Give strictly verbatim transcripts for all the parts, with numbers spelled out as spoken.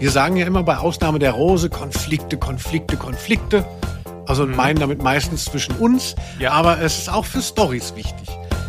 Wir sagen ja immer bei Ausnahme der Rose Konflikte, Konflikte, Konflikte. Also mhm. meinen damit meistens zwischen uns. Ja. Aber es ist auch für Storys wichtig.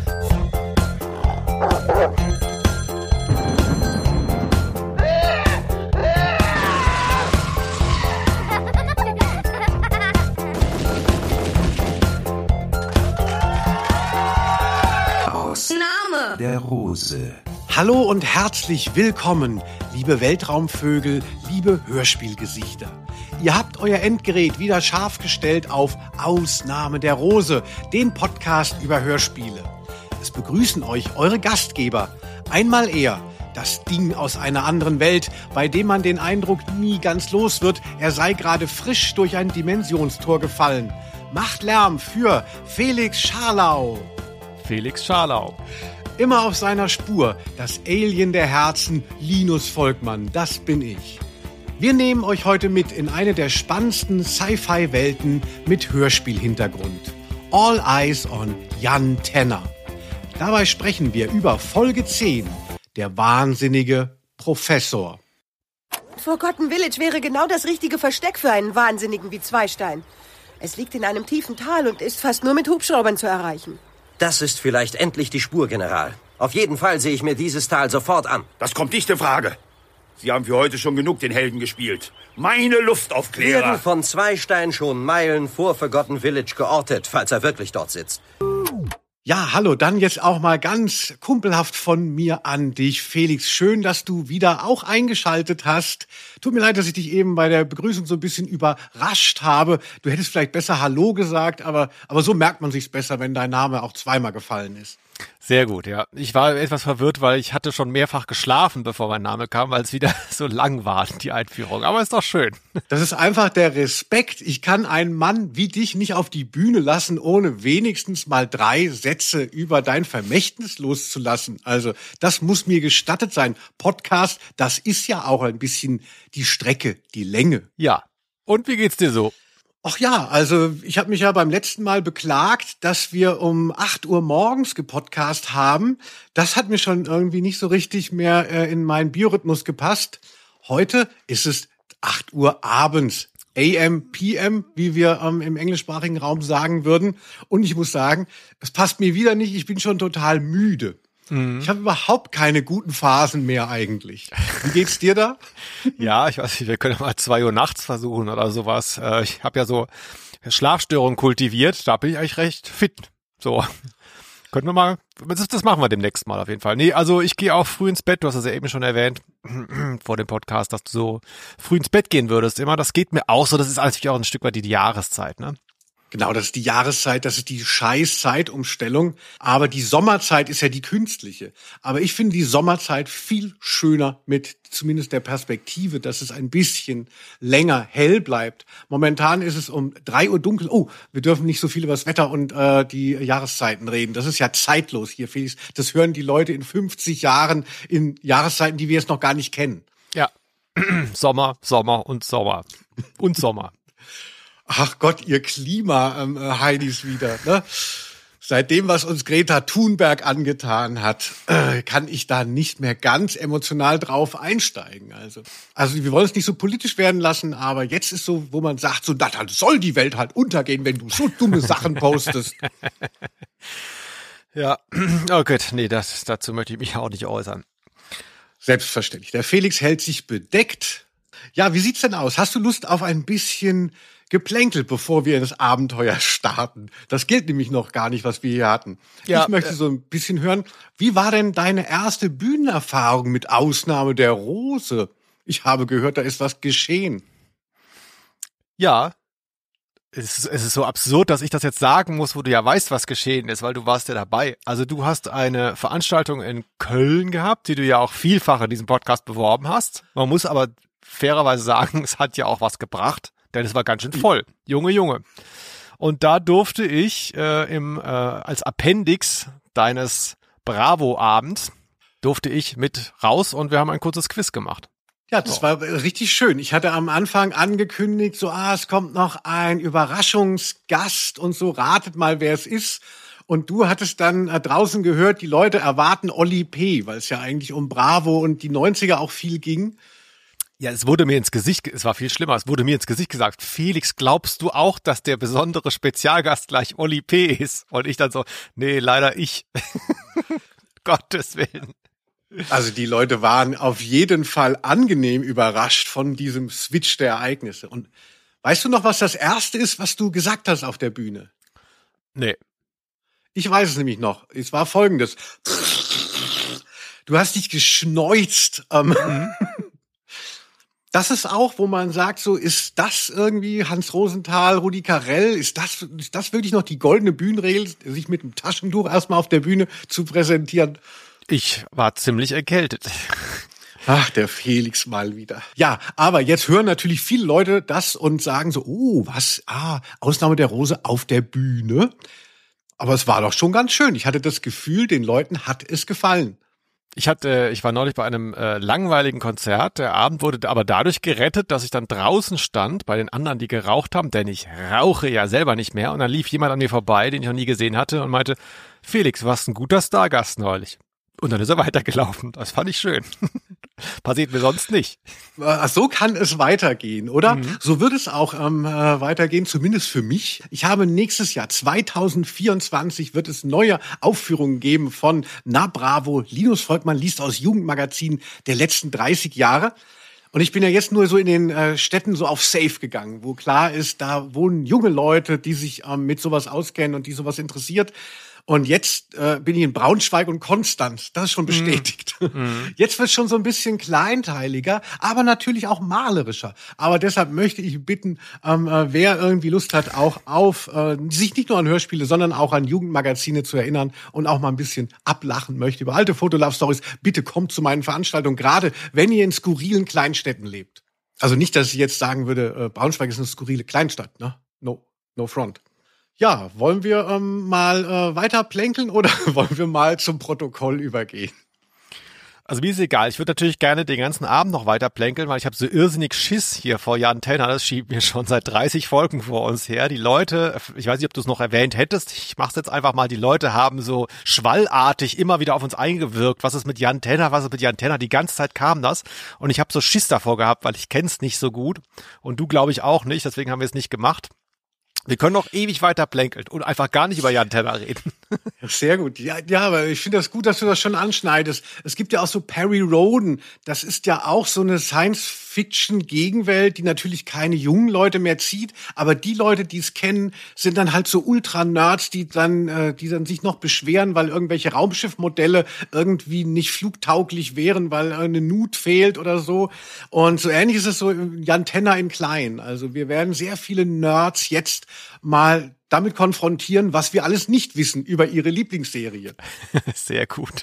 Ausnahme der Rose. Hallo und herzlich willkommen, liebe Weltraumvögel, liebe Hörspielgesichter. Ihr habt euer Endgerät wieder scharf gestellt auf Ausnahme der Rose, den Podcast über Hörspiele. Es begrüßen euch eure Gastgeber. Einmal er, das Ding aus einer anderen Welt, bei dem man den Eindruck nie ganz los wird, er sei gerade frisch durch ein Dimensionstor gefallen. Macht Lärm für Felix Scharlau. Felix Scharlau. Immer auf seiner Spur, das Alien der Herzen, Linus Volkmann, das bin ich. Wir nehmen euch heute mit in eine der spannendsten Sci-Fi-Welten mit Hörspielhintergrund. All Eyes on Jan Tenner. Dabei sprechen wir über Folge zehn, der wahnsinnige Professor. Forgotten Village wäre genau das richtige Versteck für einen Wahnsinnigen wie Zweistein. Es liegt in einem tiefen Tal und ist fast nur mit Hubschraubern zu erreichen. Das ist vielleicht endlich die Spur, General. Auf jeden Fall sehe ich mir dieses Tal sofort an. Das kommt nicht in Frage. Sie haben für heute schon genug den Helden gespielt. Meine Luftaufklärer werden von Zweistein schon Meilen vor Forgotten Village geortet, falls er wirklich dort sitzt. Ja, hallo, dann jetzt auch mal ganz kumpelhaft von mir an dich, Felix. Schön, dass du wieder auch eingeschaltet hast. Tut mir leid, dass ich dich eben bei der Begrüßung so ein bisschen überrascht habe. Du hättest vielleicht besser Hallo gesagt, aber, aber so merkt man sich's besser, wenn dein Name auch zweimal gefallen ist. Sehr gut, ja. Ich war etwas verwirrt, weil ich hatte schon mehrfach geschlafen, bevor mein Name kam, weil es wieder so lang war, die Einführung. Aber ist doch schön. Das ist einfach der Respekt. Ich kann einen Mann wie dich nicht auf die Bühne lassen, ohne wenigstens mal drei Sätze über dein Vermächtnis loszulassen. Also das muss mir gestattet sein. Podcast, das ist ja auch ein bisschen die Strecke, die Länge. Ja. Und wie geht's dir so? Ach ja, also ich habe mich ja beim letzten Mal beklagt, dass wir um acht Uhr morgens gepodcast haben. Das hat mir schon irgendwie nicht so richtig mehr äh, in meinen Biorhythmus gepasst. Heute ist es acht Uhr abends. A M, P M, wie wir ähm, im englischsprachigen Raum sagen würden. Und ich muss sagen, es passt mir wieder nicht. Ich bin schon total müde. Mhm. Ich habe überhaupt keine guten Phasen mehr eigentlich. Wie geht's dir da? Ja, ich weiß nicht, wir können mal zwei Uhr nachts versuchen oder sowas. Ich habe ja so Schlafstörungen kultiviert, da bin ich eigentlich recht fit. So, können wir mal, das machen wir demnächst mal auf jeden Fall. Nee, also ich gehe auch früh ins Bett, du hast das ja eben schon erwähnt vor dem Podcast, dass du so früh ins Bett gehen würdest immer. Das geht mir auch so, das ist natürlich auch ein Stück weit die, die Jahreszeit, ne? Genau, das ist die Jahreszeit, das ist die scheiß Zeitumstellung. Aber die Sommerzeit ist ja die künstliche. Aber ich finde die Sommerzeit viel schöner mit zumindest der Perspektive, dass es ein bisschen länger hell bleibt. Momentan ist es um drei Uhr dunkel. Oh, wir dürfen nicht so viel über das Wetter und äh, die Jahreszeiten reden. Das ist ja zeitlos hier, Felix. Das hören die Leute in fünfzig Jahren in Jahreszeiten, die wir jetzt noch gar nicht kennen. Ja, Sommer, Sommer und Sommer und Sommer. Ach Gott, ihr Klima-Heinis wieder, ne? Seit dem, was uns Greta Thunberg angetan hat, äh, kann ich da nicht mehr ganz emotional drauf einsteigen. Also, also wir wollen es nicht so politisch werden lassen, aber jetzt ist so, wo man sagt, so, dann soll die Welt halt untergehen, wenn du so dumme Sachen postest. Ja, oh Gott, nee, das, dazu möchte ich mich auch nicht äußern. Selbstverständlich. Der Felix hält sich bedeckt. Ja, wie sieht's denn aus? Hast du Lust auf ein bisschen Geplänkel, bevor wir ins Abenteuer starten? Das gilt nämlich noch gar nicht, was wir hier hatten. Ja, ich möchte äh, so ein bisschen hören, wie war denn deine erste Bühnenerfahrung mit Ausnahme der Rose? Ich habe gehört, da ist was geschehen. Ja, es ist, es ist so absurd, dass ich das jetzt sagen muss, wo du ja weißt, was geschehen ist, weil du warst ja dabei. Also du hast eine Veranstaltung in Köln gehabt, die du ja auch vielfach in diesem Podcast beworben hast. Man muss aber fairerweise sagen, es hat ja auch was gebracht. Denn es war ganz schön voll. Junge, Junge. Und da durfte ich äh, im äh, als Appendix deines Bravo-Abends durfte ich mit raus und wir haben ein kurzes Quiz gemacht. Ja, das war richtig schön. Ich hatte am Anfang angekündigt, so, ah, es kommt noch ein Überraschungsgast und so, ratet mal, wer es ist. Und du hattest dann äh, draußen gehört, die Leute erwarten Olli P., weil es ja eigentlich um Bravo und die neunziger auch viel ging. Ja, es wurde mir ins Gesicht, es war viel schlimmer, es wurde mir ins Gesicht gesagt, Felix, glaubst du auch, dass der besondere Spezialgast gleich Oli P. ist? Und ich dann so, nee, leider ich. Gottes Willen. Also die Leute waren auf jeden Fall angenehm überrascht von diesem Switch der Ereignisse. Und weißt du noch, was das Erste ist, was du gesagt hast auf der Bühne? Nee. Ich weiß es nämlich noch. Es war Folgendes. Du hast dich geschneuzt. Ähm, mhm. Das ist auch, wo man sagt, so ist das irgendwie Hans Rosenthal, Rudi Carrell, ist das, ist das wirklich noch die goldene Bühnenregel, sich mit dem Taschentuch erstmal auf der Bühne zu präsentieren? Ich war ziemlich erkältet. Ach, der Felix mal wieder. Ja, aber jetzt hören natürlich viele Leute das und sagen so, oh, was, ah, Ausnahme der Rose auf der Bühne. Aber es war doch schon ganz schön. Ich hatte das Gefühl, den Leuten hat es gefallen. Ich hatte, ich war neulich bei einem äh, langweiligen Konzert. Der Abend wurde aber dadurch gerettet, dass ich dann draußen stand bei den anderen, die geraucht haben, denn ich rauche ja selber nicht mehr. Und dann lief jemand an mir vorbei, den ich noch nie gesehen hatte und meinte, Felix, warst ein guter Stargast neulich. Und dann ist er weitergelaufen. Das fand ich schön. Passiert mir sonst nicht. Ach, so kann es weitergehen, oder? Mhm. So wird es auch ähm, äh, weitergehen, zumindest für mich. Ich habe nächstes Jahr, zwanzig vierundzwanzig, wird es neue Aufführungen geben von Na Bravo. Linus Volkmann liest aus Jugendmagazinen der letzten dreißig Jahre. Und ich bin ja jetzt nur so in den äh, Städten so auf Safe gegangen, wo klar ist, da wohnen junge Leute, die sich ähm, mit sowas auskennen und die sowas interessiert. Und jetzt äh, bin ich in Braunschweig und Konstanz. Das ist schon bestätigt. Mm. Jetzt wird es schon so ein bisschen kleinteiliger, aber natürlich auch malerischer. Aber deshalb möchte ich bitten, ähm, äh, wer irgendwie Lust hat, auch auf äh, sich nicht nur an Hörspiele, sondern auch an Jugendmagazine zu erinnern und auch mal ein bisschen ablachen möchte über alte Fotolove-Stories, bitte kommt zu meinen Veranstaltungen, gerade wenn ihr in skurrilen Kleinstädten lebt. Also nicht, dass ich jetzt sagen würde, äh, Braunschweig ist eine skurrile Kleinstadt, ne? No, no front. Ja, wollen wir ähm, mal äh, weiter plänkeln oder wollen wir mal zum Protokoll übergehen? Also mir ist egal. Ich würde natürlich gerne den ganzen Abend noch weiter plänkeln, weil ich habe so irrsinnig Schiss hier vor Jan Tenner. Das schiebt mir schon seit dreißig Folgen vor uns her. Die Leute, ich weiß nicht, ob du es noch erwähnt hättest, ich mach's jetzt einfach mal, die Leute haben so schwallartig immer wieder auf uns eingewirkt. Was ist mit Jan Tenner, was ist mit Jan Tenner? Die ganze Zeit kam das und ich habe so Schiss davor gehabt, weil ich kenn's nicht so gut und du glaube ich auch nicht, deswegen haben wir es nicht gemacht. Wir können noch ewig weiter plänkeln und einfach gar nicht über Jan Tenner reden. Sehr gut. Ja, ja, aber ich finde das gut, dass du das schon anschneidest. Es gibt ja auch so Perry Rhodan. Das ist ja auch so eine Science-Fiction-Gegenwelt, die natürlich keine jungen Leute mehr zieht. Aber die Leute, die es kennen, sind dann halt so Ultra-Nerds, die dann, äh, die dann sich noch beschweren, weil irgendwelche Raumschiffmodelle irgendwie nicht flugtauglich wären, weil eine Nut fehlt oder so. Und so ähnlich ist es so Jan Tenner in klein. Also wir werden sehr viele Nerds jetzt mal damit konfrontieren, was wir alles nicht wissen über ihre Lieblingsserie. Sehr gut.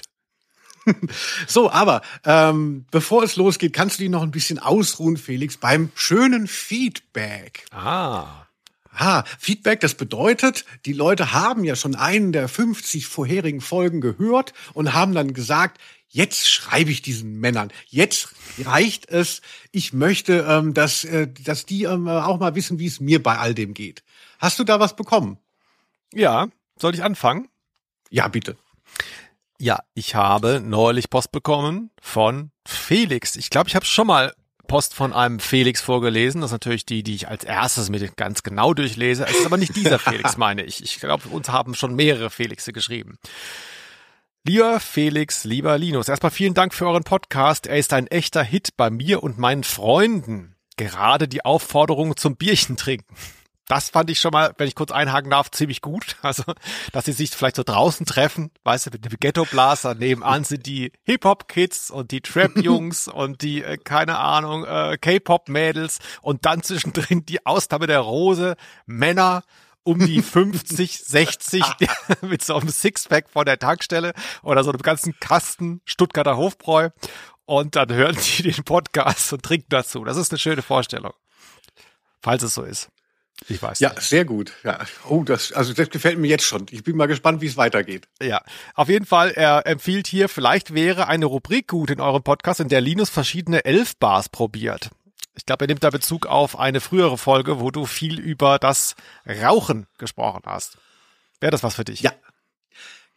So, aber ähm, bevor es losgeht, kannst du dich noch ein bisschen ausruhen, Felix, beim schönen Feedback. Ah. Ah, Feedback, das bedeutet, die Leute haben ja schon einen der fünfzig vorherigen Folgen gehört und haben dann gesagt, jetzt schreibe ich diesen Männern. Jetzt reicht es. Ich möchte, ähm, dass, äh, dass die ähm, auch mal wissen, wie es mir bei all dem geht. Hast du da was bekommen? Ja, soll ich anfangen? Ja, bitte. Ja, ich habe neulich Post bekommen von Felix. Ich glaube, ich habe schon mal Post von einem Felix vorgelesen. Das ist natürlich die, die ich als erstes mit ganz genau durchlese. Es ist aber nicht dieser Felix, meine ich. Ich glaube, uns haben schon mehrere Felixe geschrieben. Lieber Felix, lieber Linus, erstmal vielen Dank für euren Podcast. Er ist ein echter Hit bei mir und meinen Freunden. Gerade die Aufforderung zum Bierchen trinken. Das fand ich schon mal, wenn ich kurz einhaken darf, ziemlich gut. Also, dass sie sich vielleicht so draußen treffen, weißt du, mit dem Ghetto-Blaster. Nebenan sind die Hip-Hop-Kids und die Trap-Jungs und die, äh, keine Ahnung, äh, K-Pop-Mädels und dann zwischendrin die Ausnahme der Rose, Männer um die fünfzig, sechzig mit so einem Sixpack von der Tankstelle oder so einem ganzen Kasten Stuttgarter Hofbräu und dann hören die den Podcast und trinken dazu. Das ist eine schöne Vorstellung. Falls es so ist. Ich weiß Ja, nicht. sehr gut. Ja. Oh, das, also das gefällt mir jetzt schon. Ich bin mal gespannt, wie es weitergeht. Ja, auf jeden Fall, er empfiehlt hier, vielleicht wäre eine Rubrik gut in eurem Podcast, in der Linus verschiedene Elf-Bars probiert. Ich glaube, er nimmt da Bezug auf eine frühere Folge, wo du viel über das Rauchen gesprochen hast. Wäre das was für dich? Ja.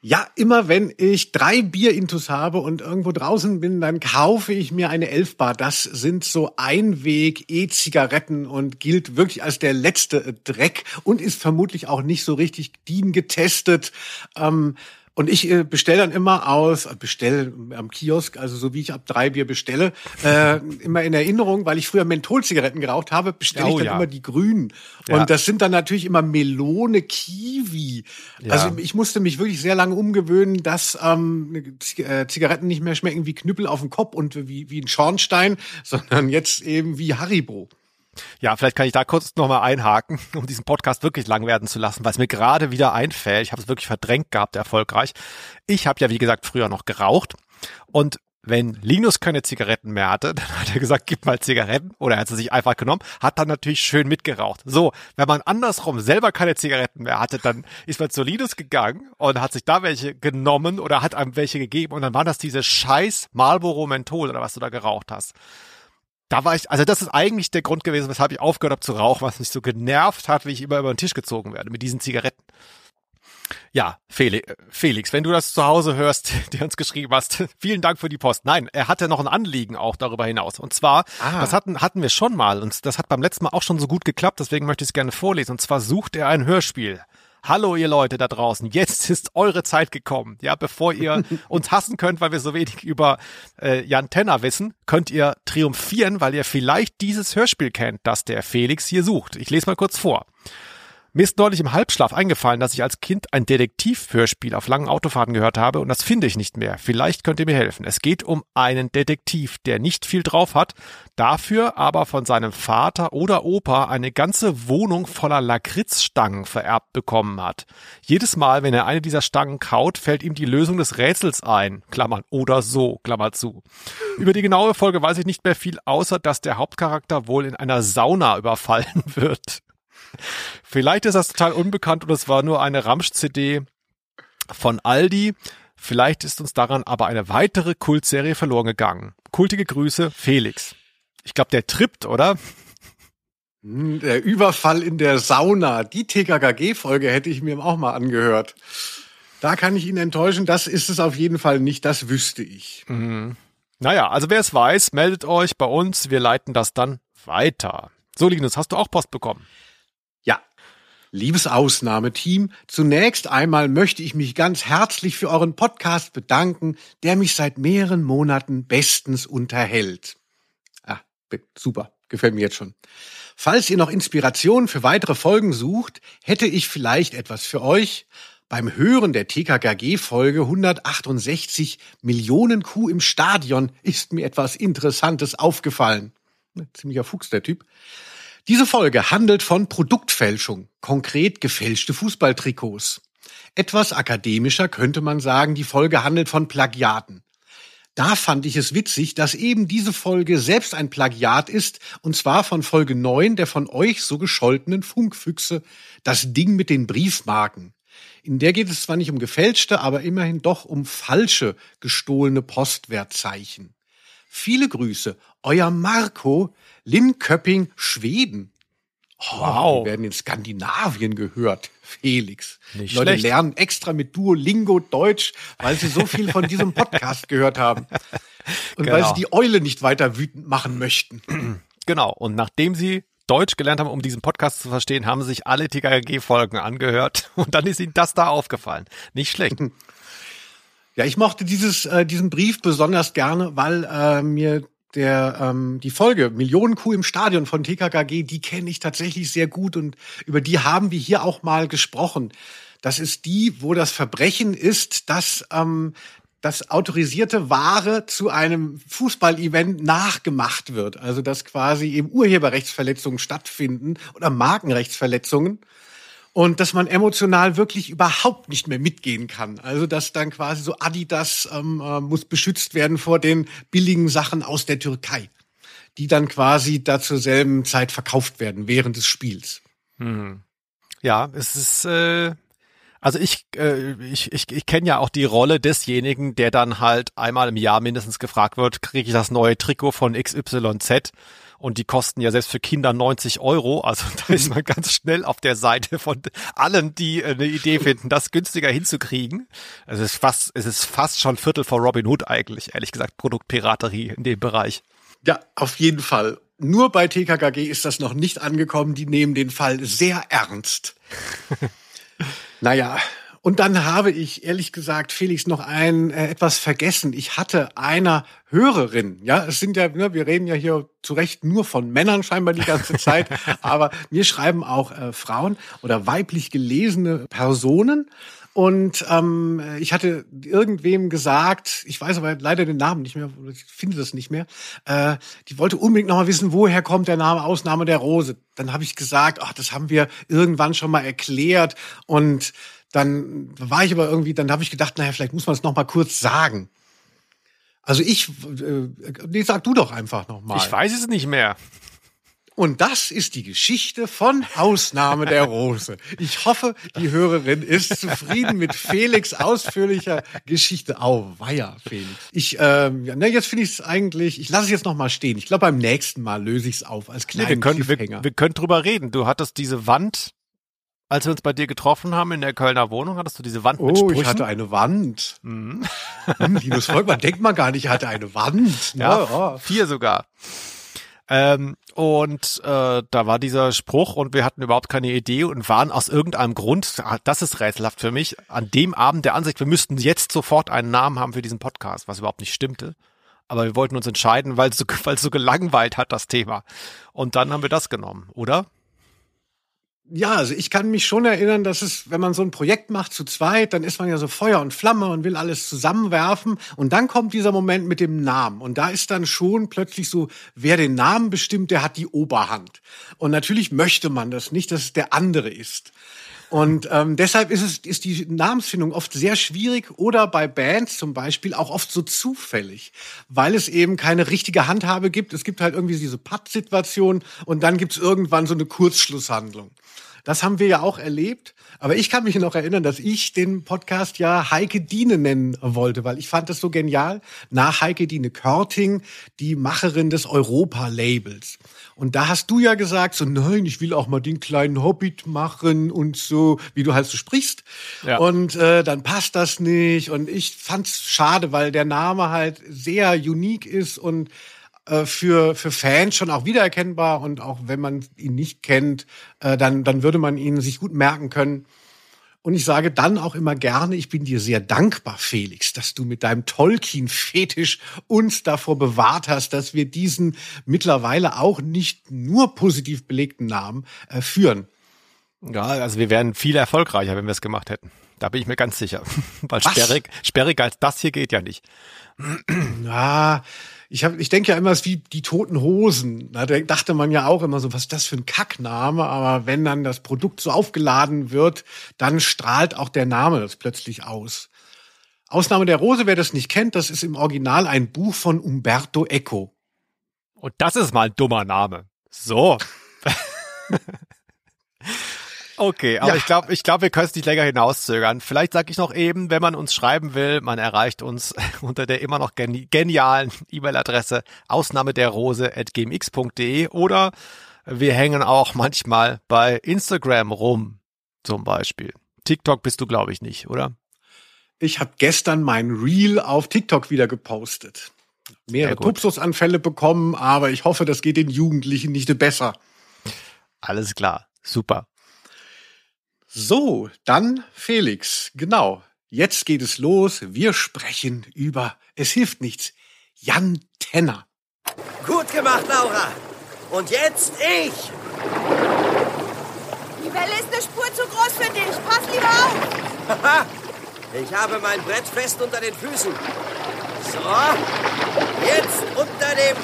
Ja, immer wenn ich drei Bierintus habe und irgendwo draußen bin, dann kaufe ich mir eine Elfbar. Das sind so Einweg-E-Zigaretten und gilt wirklich als der letzte Dreck und ist vermutlich auch nicht so richtig D I N getestet. Ähm, Und ich äh, bestelle dann immer aus, bestelle am Kiosk, also so wie ich ab drei Bier bestelle, äh, immer in Erinnerung, weil ich früher Mentholzigaretten geraucht habe, bestelle ich Oh, dann ja. immer die grünen. Ja. Und das sind dann natürlich immer Melone, Kiwi. Ja. Also ich musste mich wirklich sehr lange umgewöhnen, dass ähm, Z- äh, Zigaretten nicht mehr schmecken wie Knüppel auf dem Kopf und wie, wie ein Schornstein, sondern jetzt eben wie Haribo. Ja, vielleicht kann ich da kurz nochmal einhaken, um diesen Podcast wirklich lang werden zu lassen, weil es mir gerade wieder einfällt. Ich habe es wirklich verdrängt gehabt, erfolgreich. Ich habe ja, wie gesagt, früher noch geraucht. Und wenn Linus keine Zigaretten mehr hatte, dann hat er gesagt, gib mal Zigaretten. Oder er hat sie sich einfach genommen, hat dann natürlich schön mitgeraucht. So, wenn man andersrum selber keine Zigaretten mehr hatte, dann ist man zu Linus gegangen und hat sich da welche genommen oder hat einem welche gegeben. Und dann waren das diese scheiß Marlboro Menthol oder was du da geraucht hast. Da war ich, also das ist eigentlich der Grund gewesen, weshalb ich aufgehört habe zu rauchen, was mich so genervt hat, wie ich immer über den Tisch gezogen werde mit diesen Zigaretten. Ja, Felix, wenn du das zu Hause hörst, der uns geschrieben hast, vielen Dank für die Post. Nein, er hatte noch ein Anliegen auch darüber hinaus. Und zwar, Ah. das hatten, hatten wir schon mal und das hat beim letzten Mal auch schon so gut geklappt, deswegen möchte ich es gerne vorlesen. Und zwar sucht er ein Hörspiel. Hallo ihr Leute da draußen, jetzt ist eure Zeit gekommen. Ja, bevor ihr uns hassen könnt, weil wir so wenig über äh, Jan Tenner wissen, könnt ihr triumphieren, weil ihr vielleicht dieses Hörspiel kennt, das der Felix hier sucht. Ich lese mal kurz vor. Mir ist neulich im Halbschlaf eingefallen, dass ich als Kind ein Detektiv-Hörspiel auf langen Autofahrten gehört habe und das finde ich nicht mehr. Vielleicht könnt ihr mir helfen. Es geht um einen Detektiv, der nicht viel drauf hat, dafür aber von seinem Vater oder Opa eine ganze Wohnung voller Lakritzstangen vererbt bekommen hat. Jedes Mal, wenn er eine dieser Stangen kaut, fällt ihm die Lösung des Rätsels ein. Klammern oder so, Klammer zu. Über die genaue Folge weiß ich nicht mehr viel, außer dass der Hauptcharakter wohl in einer Sauna überfallen wird. Vielleicht ist das total unbekannt und es war nur eine Ramsch-C D von Aldi. Vielleicht ist uns daran aber eine weitere Kultserie verloren gegangen. Kultige Grüße, Felix. Ich glaube, der trippt, oder? Hm, Der Überfall in der Sauna, die T K K G-Folge hätte ich mir auch mal angehört. Da kann ich ihn enttäuschen, das ist es auf jeden Fall nicht, das wüsste ich. Mhm. Naja, also wer es weiß, meldet euch bei uns, wir leiten das dann weiter. So, Linus, hast du auch Post bekommen? Ja, liebes Ausnahmeteam, zunächst einmal möchte ich mich ganz herzlich für euren Podcast bedanken, der mich seit mehreren Monaten bestens unterhält. Ah, super, gefällt mir jetzt schon. Falls ihr noch Inspirationen für weitere Folgen sucht, hätte ich vielleicht etwas für euch. Beim Hören der T K K G-Folge hundertachtundsechzig Millionen Kuh im Stadion ist mir etwas Interessantes aufgefallen. Ziemlicher Fuchs, der Typ. Diese Folge handelt von Produktfälschung, konkret gefälschte Fußballtrikots. Etwas akademischer könnte man sagen, die Folge handelt von Plagiaten. Da fand ich es witzig, dass eben diese Folge selbst ein Plagiat ist, und zwar von Folge neun der von euch so gescholtenen Funkfüchse, das Ding mit den Briefmarken. In der geht es zwar nicht um gefälschte, aber immerhin doch um falsche, gestohlene Postwertzeichen. Viele Grüße, euer Marco, Linköping, Schweden. Oh, Wow. Wir werden in Skandinavien gehört, Felix. Nicht Die Leute schlecht. lernen extra mit Duolingo Deutsch, weil sie so viel von diesem Podcast gehört haben. Und weil Genau. sie die Eule nicht weiter wütend machen möchten. Genau, und nachdem sie Deutsch gelernt haben, um diesen Podcast zu verstehen, haben sie sich alle T K K G-Folgen angehört und dann ist ihnen das da aufgefallen. Nicht schlecht. Ja, ich mochte dieses, äh, diesen Brief besonders gerne, weil äh, mir der ähm, die Folge Millionen Kuh im Stadion von T K K G, die kenne ich tatsächlich sehr gut und über die haben wir hier auch mal gesprochen. Das ist die, wo das Verbrechen ist, dass ähm, das autorisierte Ware zu einem Fußballevent nachgemacht wird. Also dass quasi eben Urheberrechtsverletzungen stattfinden oder Markenrechtsverletzungen. Und dass man emotional wirklich überhaupt nicht mehr mitgehen kann. Also dass dann quasi so Adidas ähm, äh, muss beschützt werden vor den billigen Sachen aus der Türkei, die dann quasi da zur selben Zeit verkauft werden während des Spiels. Hm. Ja, es ist, äh, also ich, äh, ich, ich, ich kenne ja auch die Rolle desjenigen, der dann halt einmal im Jahr mindestens gefragt wird, kriege ich das neue Trikot von X Y Z? und die kosten ja selbst für Kinder neunzig Euro, also da ist man ganz schnell auf der Seite von allen, die eine Idee finden, das günstiger hinzukriegen. Es ist fast, es ist fast schon Viertel vor Robin Hood eigentlich, ehrlich gesagt, Produktpiraterie in dem Bereich. Ja, auf jeden Fall. Nur bei T K K G ist das noch nicht angekommen. Die nehmen den Fall sehr ernst. Naja, und dann habe ich, ehrlich gesagt, Felix, noch ein äh, etwas vergessen. Ich hatte einer Hörerin, ja, es sind ja, ne, wir reden ja hier zu Recht nur von Männern scheinbar die ganze Zeit, aber mir schreiben auch äh, Frauen oder weiblich gelesene Personen. Und ähm, ich hatte irgendwem gesagt, ich weiß aber leider den Namen nicht mehr, ich finde das nicht mehr, äh, die wollte unbedingt noch mal wissen, woher kommt der Name Ausnahme der Rose. Dann habe ich gesagt, ach, das haben wir irgendwann schon mal erklärt. Und dann war ich aber irgendwie, dann habe ich gedacht, naja, vielleicht muss man es noch mal kurz sagen. Also ich, äh, nee, sag du doch einfach noch mal. Ich weiß es nicht mehr. Und das ist die Geschichte von Ausnahme der Rose. Ich hoffe, die Hörerin ist zufrieden mit Felix' ausführlicher Geschichte. Auweia, Felix. Ich, ähm, ja, ne, jetzt finde ich es eigentlich, ich lasse es jetzt noch mal stehen. Ich glaube, beim nächsten Mal löse ich es auf als kleinen nee, wir können, Cliffhanger. Wir, wir können drüber reden. Du hattest diese Wand, als wir uns bei dir getroffen haben in der Kölner Wohnung, hattest du diese Wand mit Oh, Sprüchen? ich hatte eine Wand. Mhm. Hm, Linus Volkmann, denkt man gar nicht, ich hatte eine Wand. Ja, Ja, vier sogar. Ähm, und äh, da war dieser Spruch und wir hatten überhaupt keine Idee und waren aus irgendeinem Grund, das ist rätselhaft für mich, an dem Abend der Ansicht, wir müssten jetzt sofort einen Namen haben für diesen Podcast, was überhaupt nicht stimmte. Aber wir wollten uns entscheiden, weil es so, weil es so gelangweilt hat, das Thema. Und dann haben wir das genommen, oder? Ja, also ich kann mich schon erinnern, dass es, wenn man so ein Projekt macht zu zweit, dann ist man ja so Feuer und Flamme und will alles zusammenwerfen. Und dann kommt dieser Moment mit dem Namen. Und da ist dann schon plötzlich so, wer den Namen bestimmt, der hat die Oberhand. Und natürlich möchte man das nicht, dass es der andere ist. Und ähm, deshalb ist es ist die Namensfindung oft sehr schwierig oder bei Bands zum Beispiel auch oft so zufällig, weil es eben keine richtige Handhabe gibt. Es gibt halt irgendwie diese Patt-Situation und dann gibt's irgendwann so eine Kurzschlusshandlung. Das haben wir ja auch erlebt. Aber ich kann mich noch erinnern, dass ich den Podcast ja Heike Diene nennen wollte, weil ich fand das so genial. Nach Heike Diene Körting, die Macherin des Europa-Labels. Und da hast du ja gesagt, so nein, ich will auch mal den kleinen Hobbit machen und so, wie du halt so sprichst. Ja. Und äh, dann passt das nicht. Und ich fand's schade, weil der Name halt sehr unique ist und für für Fans schon auch wiedererkennbar und auch wenn man ihn nicht kennt, äh, dann dann würde man ihn sich gut merken können. Und ich sage dann auch immer gerne, ich bin dir sehr dankbar, Felix, dass du mit deinem Tolkien-Fetisch uns davor bewahrt hast, dass wir diesen mittlerweile auch nicht nur positiv belegten Namen äh, führen. Ja, also wir wären viel erfolgreicher, wenn wir es gemacht hätten. Da bin ich mir ganz sicher. Weil sperrig, sperriger als das hier geht ja nicht. Ja, ich hab, ich denke ja immer, es ist wie die Toten Hosen. Da dachte man ja auch immer so, was ist das für ein Kackname? Aber wenn dann das Produkt so aufgeladen wird, dann strahlt auch der Name das plötzlich aus. Ausnahme der Rose, wer das nicht kennt, das ist im Original ein Buch von Umberto Eco. Und das ist mal ein dummer Name. So. Okay, aber ja. ich glaube, ich glaube, wir können es nicht länger hinauszögern. Vielleicht sage ich noch eben, wenn man uns schreiben will, man erreicht uns unter der immer noch genialen E-Mail-Adresse ausnahmederrose at gmx punkt de oder wir hängen auch manchmal bei Instagram rum, zum Beispiel. TikTok bist du, glaube ich, nicht, oder? Ich habe gestern mein Reel auf TikTok wieder gepostet. Mehrere Tupsusanfälle bekommen, aber ich hoffe, das geht den Jugendlichen nicht besser. Alles klar, super. So, dann Felix, genau. Jetzt geht es los. Wir sprechen über, es hilft nichts, Jan Tenner. Gut gemacht, Laura. Und jetzt ich. Die Welle ist eine Spur zu groß für dich. Pass lieber auf. Haha, ich habe mein Brett fest unter den Füßen. So, jetzt unter dem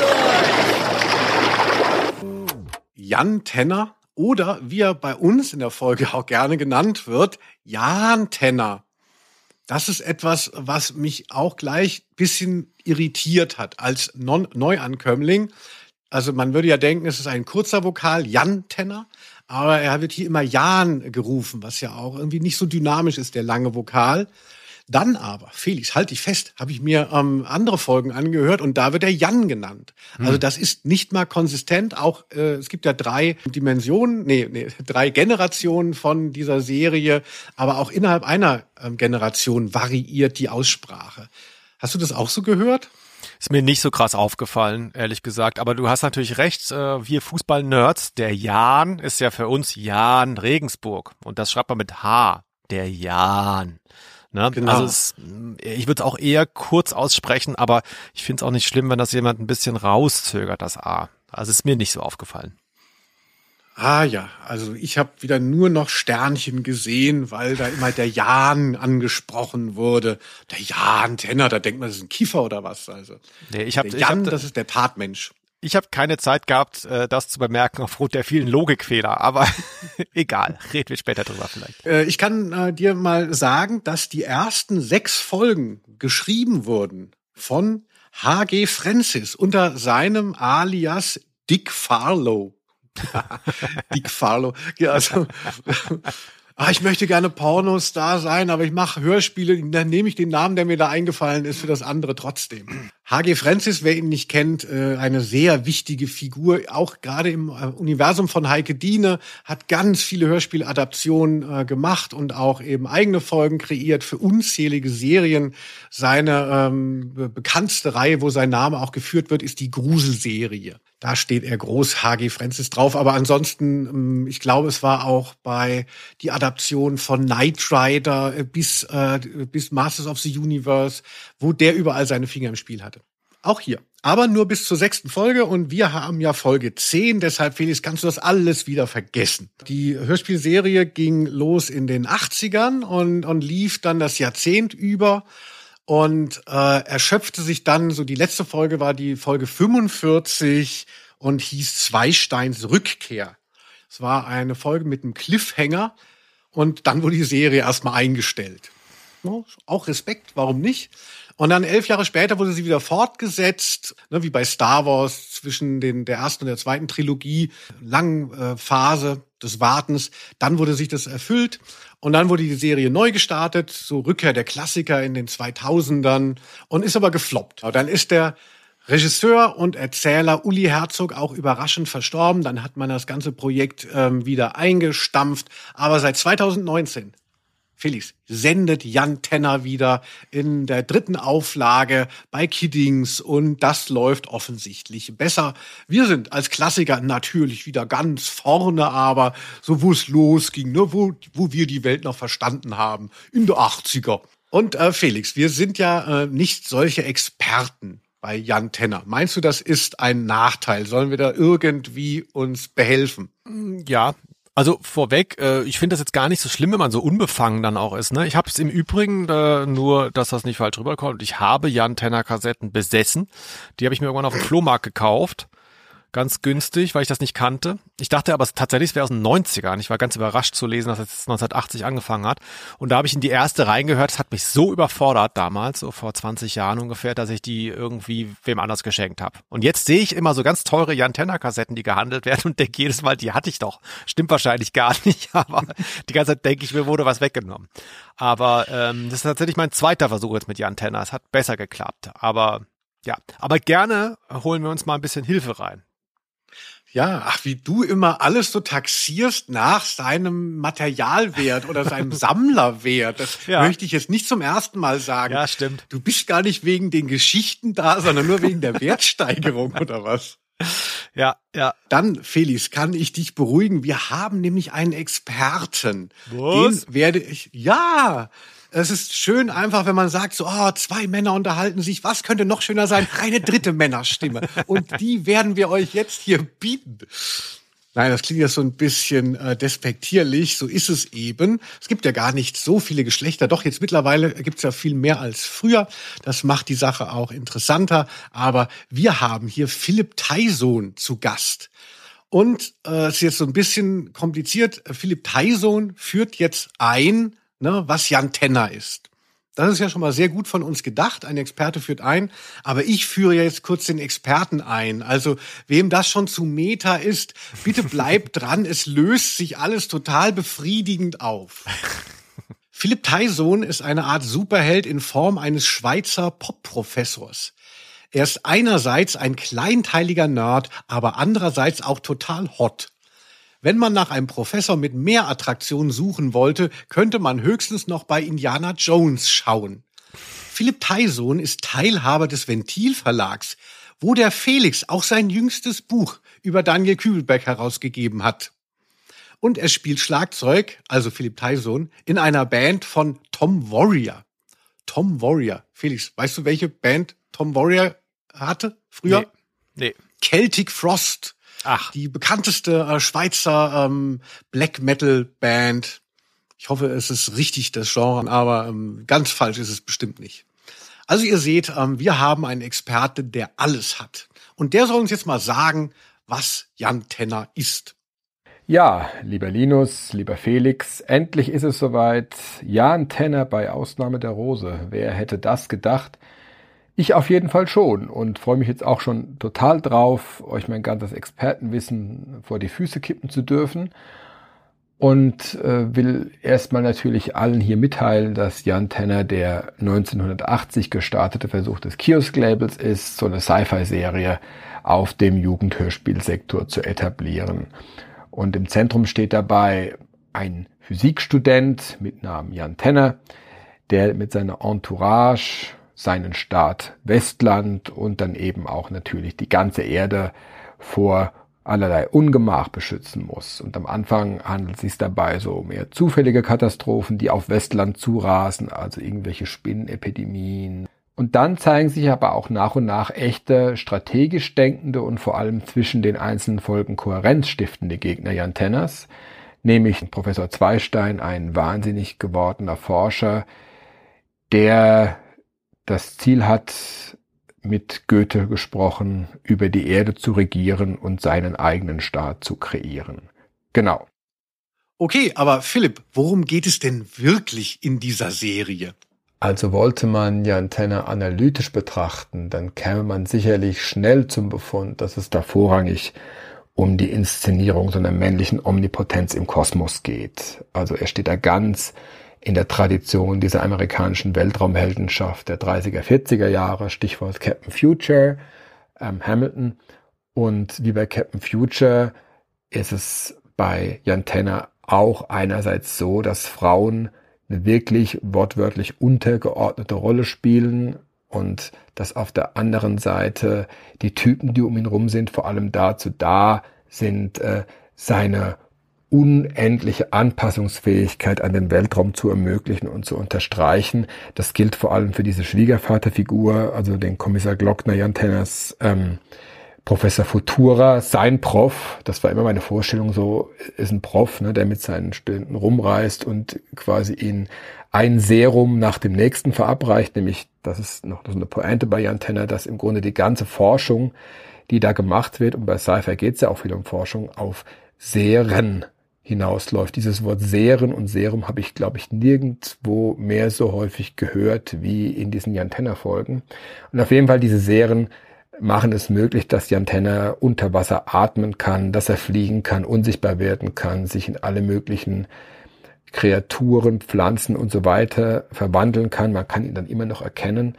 Kamm durch. Jan Tenner. Oder wie er bei uns in der Folge auch gerne genannt wird, Jan Tenner. Das ist etwas, was mich auch gleich ein bisschen irritiert hat als Non- Neuankömmling. Also man würde ja denken, es ist ein kurzer Vokal, Jan Tenner, aber er wird hier immer Jan gerufen, was ja auch irgendwie nicht so dynamisch ist, der lange Vokal. Dann aber, Felix, halt dich fest, habe ich mir ähm, andere Folgen angehört und da wird der Jan genannt. Hm. Also das ist nicht mal konsistent. Auch äh, es gibt ja drei Dimensionen, nee, nee, drei Generationen von dieser Serie, aber auch innerhalb einer ähm, Generation variiert die Aussprache. Hast du das auch so gehört? Ist mir nicht so krass aufgefallen, ehrlich gesagt. Aber du hast natürlich recht, äh, wir Fußball-Nerds, der Jan ist ja für uns Jan Regensburg. Und das schreibt man mit H, der Jan. Ne? Genau. Also es, ich würde es auch eher kurz aussprechen, aber ich finde es auch nicht schlimm, wenn das jemand ein bisschen rauszögert, das A. Also ist mir nicht so aufgefallen. Ah ja, also ich habe wieder nur noch Sternchen gesehen, weil da immer der Jan angesprochen wurde. Der Jan Tenner, da denkt man, das ist ein Kiefer oder was. Also Nee, ich hab, der ich Jan, hab, das ist der Tatmensch. Ich habe keine Zeit gehabt, das zu bemerken aufgrund der vielen Logikfehler, aber egal, reden wir später drüber vielleicht. Ich kann äh, dir mal sagen, dass die ersten sechs Folgen geschrieben wurden von H G Francis unter seinem Alias Dick Farlow. Dick Farlow. Ja, also, ah, ich möchte gerne Pornostar sein, aber ich mache Hörspiele, dann nehme ich den Namen, der mir da eingefallen ist, für das andere trotzdem. H G Francis, wer ihn nicht kennt, eine sehr wichtige Figur, auch gerade im Universum von Heike Diene, hat ganz viele Hörspieladaptionen gemacht und auch eben eigene Folgen kreiert für unzählige Serien. Seine ähm, bekannteste Reihe, wo sein Name auch geführt wird, ist die Gruselserie. Da steht er groß H G Francis drauf, aber ansonsten, ich glaube, es war auch bei die Adaption von Knight Rider bis, äh, bis Masters of the Universe, wo der überall seine Finger im Spiel hatte. Auch hier. Aber nur bis zur sechsten Folge und wir haben ja Folge zehn, deshalb, Felix, kannst du das alles wieder vergessen. Die Hörspielserie ging los in den achtzigern und, und lief dann das Jahrzehnt über und äh, erschöpfte sich dann, so die letzte Folge war die Folge fünfundvierzig und hieß Zweisteins Rückkehr. Es war eine Folge mit einem Cliffhanger und dann wurde die Serie erstmal eingestellt. Ja, auch Respekt, warum nicht? Und dann elf Jahre später wurde sie wieder fortgesetzt, ne, wie bei Star Wars zwischen den, der ersten und der zweiten Trilogie, langen äh, Phase des Wartens. Dann wurde sich das erfüllt und dann wurde die Serie neu gestartet, so Rückkehr der Klassiker in den zweitausendern und ist aber gefloppt. Dann ist der Regisseur und Erzähler Uli Herzog auch überraschend verstorben. Dann hat man das ganze Projekt ähm, wieder eingestampft. Aber seit zweitausendneunzehn, Felix, sendet Jan Tenner wieder in der dritten Auflage bei Kiddings und das läuft offensichtlich besser. Wir sind als Klassiker natürlich wieder ganz vorne, aber so wo es losging, ne, wo, wo wir die Welt noch verstanden haben, in der achtziger. Und äh, Felix, wir sind ja äh, nicht solche Experten bei Jan Tenner. Meinst du, das ist ein Nachteil? Sollen wir da irgendwie uns behelfen? Ja, also vorweg, äh, ich finde das jetzt gar nicht so schlimm, wenn man so unbefangen dann auch ist. Ne? Ich habe es im Übrigen, äh, nur dass das nicht falsch rüberkommt, ich habe Jan Tenner Kassetten besessen. Die habe ich mir irgendwann auf dem Flohmarkt gekauft. Ganz günstig, weil ich das nicht kannte. Ich dachte aber tatsächlich, es wäre aus den neunzigern. Ich war ganz überrascht zu lesen, dass es neunzehnhundertachtzig angefangen hat. Und da habe ich in die erste reingehört. Es hat mich so überfordert damals, so vor zwanzig Jahren ungefähr, dass ich die irgendwie wem anders geschenkt habe. Und jetzt sehe ich immer so ganz teure Jan Tenner Kassetten, die gehandelt werden und denke jedes Mal, die hatte ich doch. Stimmt wahrscheinlich gar nicht, aber die ganze Zeit denke ich, mir wurde was weggenommen. Aber ähm, das ist tatsächlich mein zweiter Versuch jetzt mit Jan Tenner. Es hat besser geklappt. Aber ja, aber gerne holen wir uns mal ein bisschen Hilfe rein. Ja, ach, wie du immer alles so taxierst nach seinem Materialwert oder seinem Sammlerwert. Das ja. möchte ich jetzt nicht zum ersten Mal sagen. Ja, stimmt. Du bist gar nicht wegen den Geschichten da, sondern nur wegen der Wertsteigerung oder was? Ja, ja. Dann, Felix, kann ich dich beruhigen. Wir haben nämlich einen Experten. Was? Den werde ich, ja. Es ist schön einfach, wenn man sagt, so, oh, zwei Männer unterhalten sich. Was könnte noch schöner sein? Eine dritte Männerstimme. Und die werden wir euch jetzt hier bieten. Nein, das klingt jetzt so ein bisschen äh, despektierlich. So ist es eben. Es gibt ja gar nicht so viele Geschlechter. Doch, jetzt mittlerweile gibt es ja viel mehr als früher. Das macht die Sache auch interessanter. Aber wir haben hier Philipp Taizon zu Gast. Und äh, es ist jetzt so ein bisschen kompliziert. Philipp Taizon führt jetzt ein, ne, was Jan Tenner ist. Das ist ja schon mal sehr gut von uns gedacht. Ein Experte führt ein. Aber ich führe jetzt kurz den Experten ein. Also wem das schon zu Meta ist, bitte bleibt dran. Es löst sich alles total befriedigend auf. Philipp Taizon ist eine Art Superheld in Form eines Schweizer Pop-Professors. Er ist einerseits ein kleinteiliger Nerd, aber andererseits auch total hot. Wenn man nach einem Professor mit mehr Attraktionen suchen wollte, könnte man höchstens noch bei Indiana Jones schauen. Philipp Taizon ist Teilhaber des Ventil Verlags, wo der Felix auch sein jüngstes Buch über Daniel Kübelberg herausgegeben hat. Und er spielt Schlagzeug, also Philipp Taizon, in einer Band von Tom Warrior. Tom Warrior. Felix, weißt du, welche Band Tom Warrior hatte früher? Nee. nee. Celtic Frost. Ach. Die bekannteste äh, Schweizer ähm, Black Metal Band. Ich hoffe, es ist richtig, das Genre, aber ähm, ganz falsch ist es bestimmt nicht. Also ihr seht, ähm, wir haben einen Experte, der alles hat. Und der soll uns jetzt mal sagen, was Jan Tenner ist. Ja, lieber Linus, lieber Felix, endlich ist es soweit. Jan Tenner bei Ausnahme der Rose. Wer hätte das gedacht? Ich auf jeden Fall schon und freue mich jetzt auch schon total drauf, euch mein ganzes Expertenwissen vor die Füße kippen zu dürfen. Und äh, will erstmal natürlich allen hier mitteilen, dass Jan Tenner der neunzehnhundertachtzig gestartete Versuch des Kiosk-Labels ist, so eine Sci-Fi-Serie auf dem Jugendhörspielsektor zu etablieren. Und im Zentrum steht dabei ein Physikstudent mit Namen Jan Tenner, der mit seiner Entourage seinen Staat Westland und dann eben auch natürlich die ganze Erde vor allerlei Ungemach beschützen muss. Und am Anfang handelt es sich dabei so um eher zufällige Katastrophen, die auf Westland zurasen, also irgendwelche Spinnenepidemien. Und dann zeigen sich aber auch nach und nach echte, strategisch denkende und vor allem zwischen den einzelnen Folgen Kohärenz stiftende Gegner Jan Tenners, nämlich Professor Zweistein, ein wahnsinnig gewordener Forscher, der das Ziel hat, mit Goethe gesprochen, über die Erde zu regieren und seinen eigenen Staat zu kreieren. Genau. Okay, aber Philipp, worum geht es denn wirklich in dieser Serie? Also wollte man Jan Tenner analytisch betrachten, dann käme man sicherlich schnell zum Befund, dass es da vorrangig um die Inszenierung so einer männlichen Omnipotenz im Kosmos geht. Also er steht da ganz in der Tradition dieser amerikanischen Weltraumheldenschaft der dreißiger, vierziger Jahre, Stichwort Captain Future, ähm, Hamilton. Und wie bei Captain Future ist es bei Jan Tenner auch einerseits so, dass Frauen eine wirklich wortwörtlich untergeordnete Rolle spielen und dass auf der anderen Seite die Typen, die um ihn rum sind, vor allem dazu da sind, äh, seine unendliche Anpassungsfähigkeit an den Weltraum zu ermöglichen und zu unterstreichen. Das gilt vor allem für diese Schwiegervaterfigur, also den Kommissar Glockner, Jan Tenners ähm, Professor Futura, sein Prof, das war immer meine Vorstellung, so ist ein Prof, ne, der mit seinen Studenten rumreist und quasi ihnen ein Serum nach dem nächsten verabreicht, nämlich, das ist noch so eine Pointe bei Jan Tenner, dass im Grunde die ganze Forschung, die da gemacht wird, und bei Sci-Fi geht es ja auch viel um Forschung, auf Seren hinausläuft. Dieses Wort Seren und Serum habe ich, glaube ich, nirgendwo mehr so häufig gehört wie in diesen Jan Tenner Folgen. Und auf jeden Fall diese Seren machen es möglich, dass Jan Tenner unter Wasser atmen kann, dass er fliegen kann, unsichtbar werden kann, sich in alle möglichen Kreaturen, Pflanzen und so weiter verwandeln kann. Man kann ihn dann immer noch erkennen.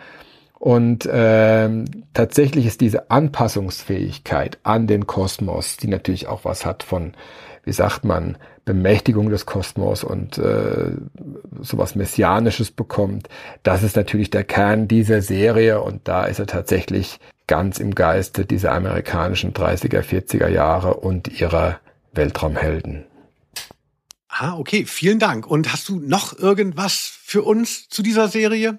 Und ähm, tatsächlich ist diese Anpassungsfähigkeit an den Kosmos, die natürlich auch was hat von, wie sagt man, Bemächtigung des Kosmos und äh, sowas Messianisches bekommt, das ist natürlich der Kern dieser Serie, und da ist er tatsächlich ganz im Geiste dieser amerikanischen dreißiger, vierziger Jahre und ihrer Weltraumhelden. Ah, okay, vielen Dank. Und hast du noch irgendwas für uns zu dieser Serie?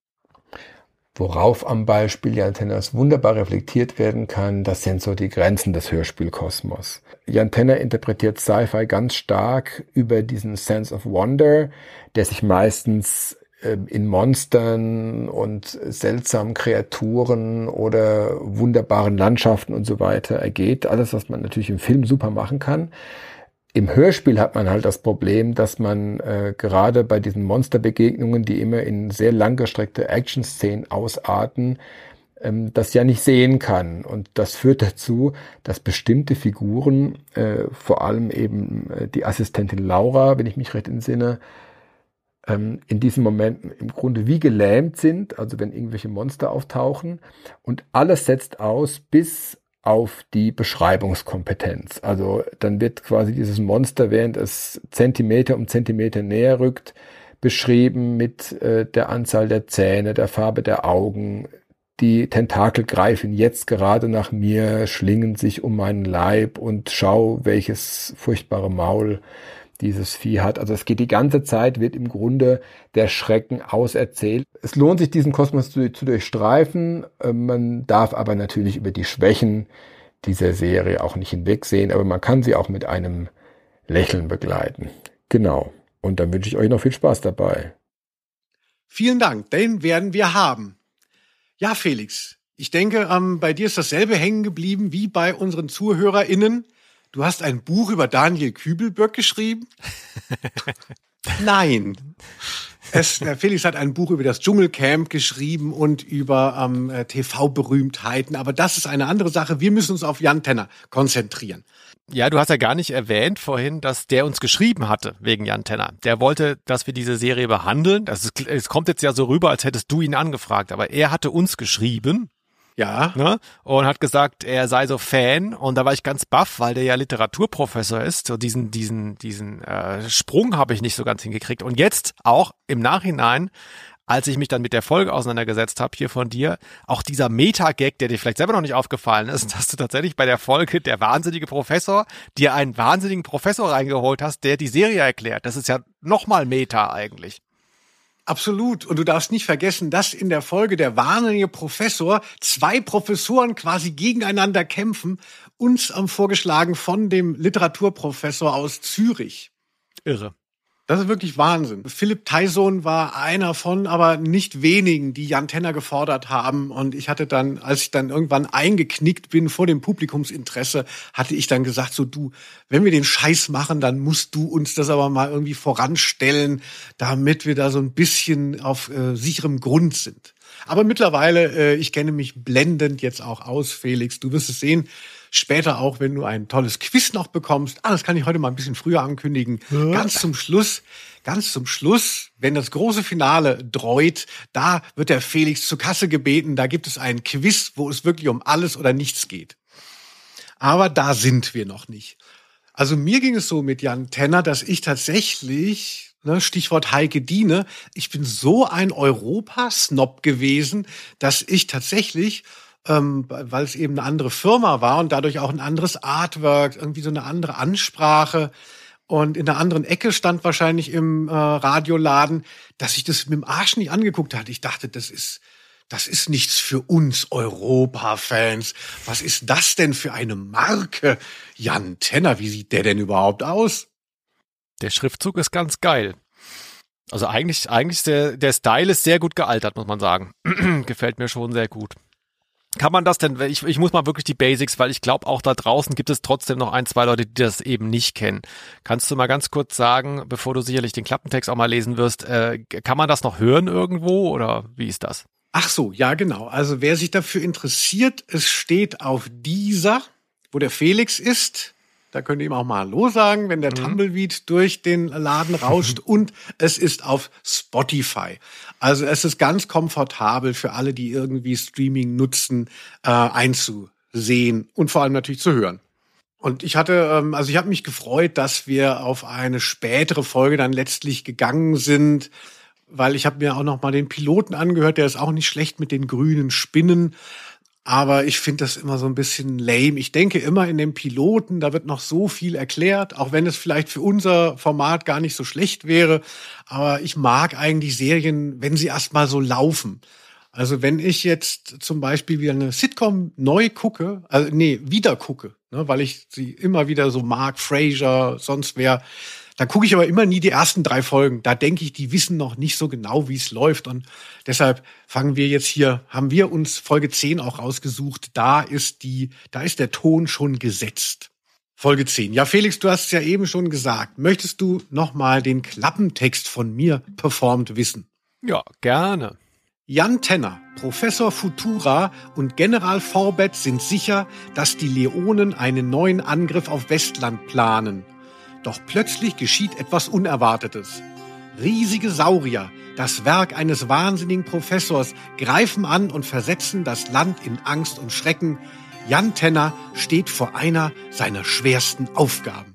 Worauf am Beispiel Jan Tenners wunderbar reflektiert werden kann, das sind so die Grenzen des Hörspielkosmos. Jan Tenner interpretiert Sci-Fi ganz stark über diesen Sense of Wonder, der sich meistens äh, in Monstern und seltsamen Kreaturen oder wunderbaren Landschaften und so weiter ergeht. Alles, was man natürlich im Film super machen kann. Im Hörspiel hat man halt das Problem, dass man äh, gerade bei diesen Monsterbegegnungen, die immer in sehr langgestreckte Action-Szenen ausarten, ähm, das ja nicht sehen kann. Und das führt dazu, dass bestimmte Figuren, äh, vor allem eben äh, die Assistentin Laura, wenn ich mich recht entsinne, ähm, in diesen Momenten im Grunde wie gelähmt sind, also wenn irgendwelche Monster auftauchen. Und alles setzt aus bis auf die Beschreibungskompetenz. Also dann wird quasi dieses Monster, während es Zentimeter um Zentimeter näher rückt, beschrieben mit äh, der Anzahl der Zähne, der Farbe der Augen. Die Tentakel greifen jetzt gerade nach mir, schlingen sich um meinen Leib und schau, welches furchtbare Maul dieses Vieh hat. Also es geht die ganze Zeit, wird im Grunde der Schrecken auserzählt. Es lohnt sich, diesen Kosmos zu, zu durchstreifen. Man darf aber natürlich über die Schwächen dieser Serie auch nicht hinwegsehen, aber man kann sie auch mit einem Lächeln begleiten. Genau. Und dann wünsche ich euch noch viel Spaß dabei. Vielen Dank, den werden wir haben. Ja, Felix, ich denke, ähm, bei dir ist dasselbe hängen geblieben wie bei unseren ZuhörerInnen. Du hast ein Buch über Daniel Kübelböck geschrieben? Nein. Es, der Felix hat ein Buch über das Dschungelcamp geschrieben und über ähm, T V-Berühmtheiten. Aber das ist eine andere Sache. Wir müssen uns auf Jan Tenner konzentrieren. Ja, du hast ja gar nicht erwähnt vorhin, dass der uns geschrieben hatte wegen Jan Tenner. Der wollte, dass wir diese Serie behandeln. Das ist, es kommt jetzt ja so rüber, als hättest du ihn angefragt. Aber er hatte uns geschrieben. Ja. Ne? Und hat gesagt, er sei so Fan. Und da war ich ganz baff, weil der ja Literaturprofessor ist. So diesen, diesen, diesen äh, Sprung habe ich nicht so ganz hingekriegt. Und jetzt auch im Nachhinein, als ich mich dann mit der Folge auseinandergesetzt habe hier von dir, auch dieser Meta-Gag, der dir vielleicht selber noch nicht aufgefallen ist, dass du tatsächlich bei der Folge der wahnsinnige Professor dir einen wahnsinnigen Professor reingeholt hast, der die Serie erklärt. Das ist ja nochmal Meta eigentlich. Absolut. Und du darfst nicht vergessen, dass in der Folge der wahnsinnige Professor zwei Professoren quasi gegeneinander kämpfen, uns ähm, vorgeschlagen von dem Literaturprofessor aus Zürich. Irre. Das ist wirklich Wahnsinn. Philipp Tyson war einer von, aber nicht wenigen, die Jan Tenner gefordert haben. Und ich hatte dann, als ich dann irgendwann eingeknickt bin vor dem Publikumsinteresse, hatte ich dann gesagt, so du, wenn wir den Scheiß machen, dann musst du uns das aber mal irgendwie voranstellen, damit wir da so ein bisschen auf äh, sicherem Grund sind. Aber mittlerweile, äh, ich kenne mich blendend jetzt auch aus, Felix. Du wirst es sehen. Später auch, wenn du ein tolles Quiz noch bekommst. Ah, das kann ich heute mal ein bisschen früher ankündigen. Ja. Ganz zum Schluss, ganz zum Schluss, wenn das große Finale dreut, da wird der Felix zur Kasse gebeten. Da gibt es ein Quiz, wo es wirklich um alles oder nichts geht. Aber da sind wir noch nicht. Also mir ging es so mit Jan Tenner, dass ich tatsächlich, ne, Stichwort Heike Diene, ich bin so ein Europa-Snob gewesen, dass ich tatsächlich, Ähm, weil es eben eine andere Firma war und dadurch auch ein anderes Artwork, irgendwie so eine andere Ansprache und in einer anderen Ecke stand wahrscheinlich im äh, Radioladen, dass ich das mit dem Arsch nicht angeguckt hatte. Ich dachte, das ist, das ist nichts für uns Europa-Fans. Was ist das denn für eine Marke? Jan Tenner, wie sieht der denn überhaupt aus? Der Schriftzug ist ganz geil. Also eigentlich, eigentlich der, der Style ist sehr gut gealtert, muss man sagen. Gefällt mir schon sehr gut. Kann man das denn, ich, ich muss mal wirklich die Basics, weil ich glaube, auch da draußen gibt es trotzdem noch ein, zwei Leute, die das eben nicht kennen. Kannst du mal ganz kurz sagen, bevor du sicherlich den Klappentext auch mal lesen wirst, äh, kann man das noch hören irgendwo oder wie ist das? Ach so, ja genau. Also wer sich dafür interessiert, es steht auf dieser, wo der Felix ist. Da könnt ihr ihm auch mal Hallo sagen, wenn der mhm. Tumbleweed durch den Laden rauscht. Und es ist auf Spotify. Also es ist ganz komfortabel für alle, die irgendwie Streaming nutzen, äh, einzusehen und vor allem natürlich zu hören. Und ich hatte, ähm, also ich habe mich gefreut, dass wir auf eine spätere Folge dann letztlich gegangen sind, weil ich habe mir auch noch mal den Piloten angehört, der ist auch nicht schlecht mit den grünen Spinnen. Aber ich finde das immer so ein bisschen lame. Ich denke immer in dem Piloten, da wird noch so viel erklärt, auch wenn es vielleicht für unser Format gar nicht so schlecht wäre. Aber ich mag eigentlich Serien, wenn sie erst mal so laufen. Also wenn ich jetzt zum Beispiel wieder eine Sitcom neu gucke, also nee, wieder gucke, ne, weil ich sie immer wieder so mag, Frasier, sonst wer, da gucke ich aber immer nie die ersten drei Folgen. Da denke ich, die wissen noch nicht so genau, wie es läuft. Und deshalb fangen wir jetzt hier, haben wir uns Folge zehn auch rausgesucht. Da ist die, da ist der Ton schon gesetzt. Folge zehn. Ja, Felix, du hast es ja eben schon gesagt. Möchtest du noch mal den Klappentext von mir performt wissen? Ja, gerne. Jan Tenner, Professor Futura und General Forbett sind sicher, dass die Leonen einen neuen Angriff auf Westland planen. Doch plötzlich geschieht etwas Unerwartetes. Riesige Saurier, das Werk eines wahnsinnigen Professors, greifen an und versetzen das Land in Angst und Schrecken. Jan Tenner steht vor einer seiner schwersten Aufgaben.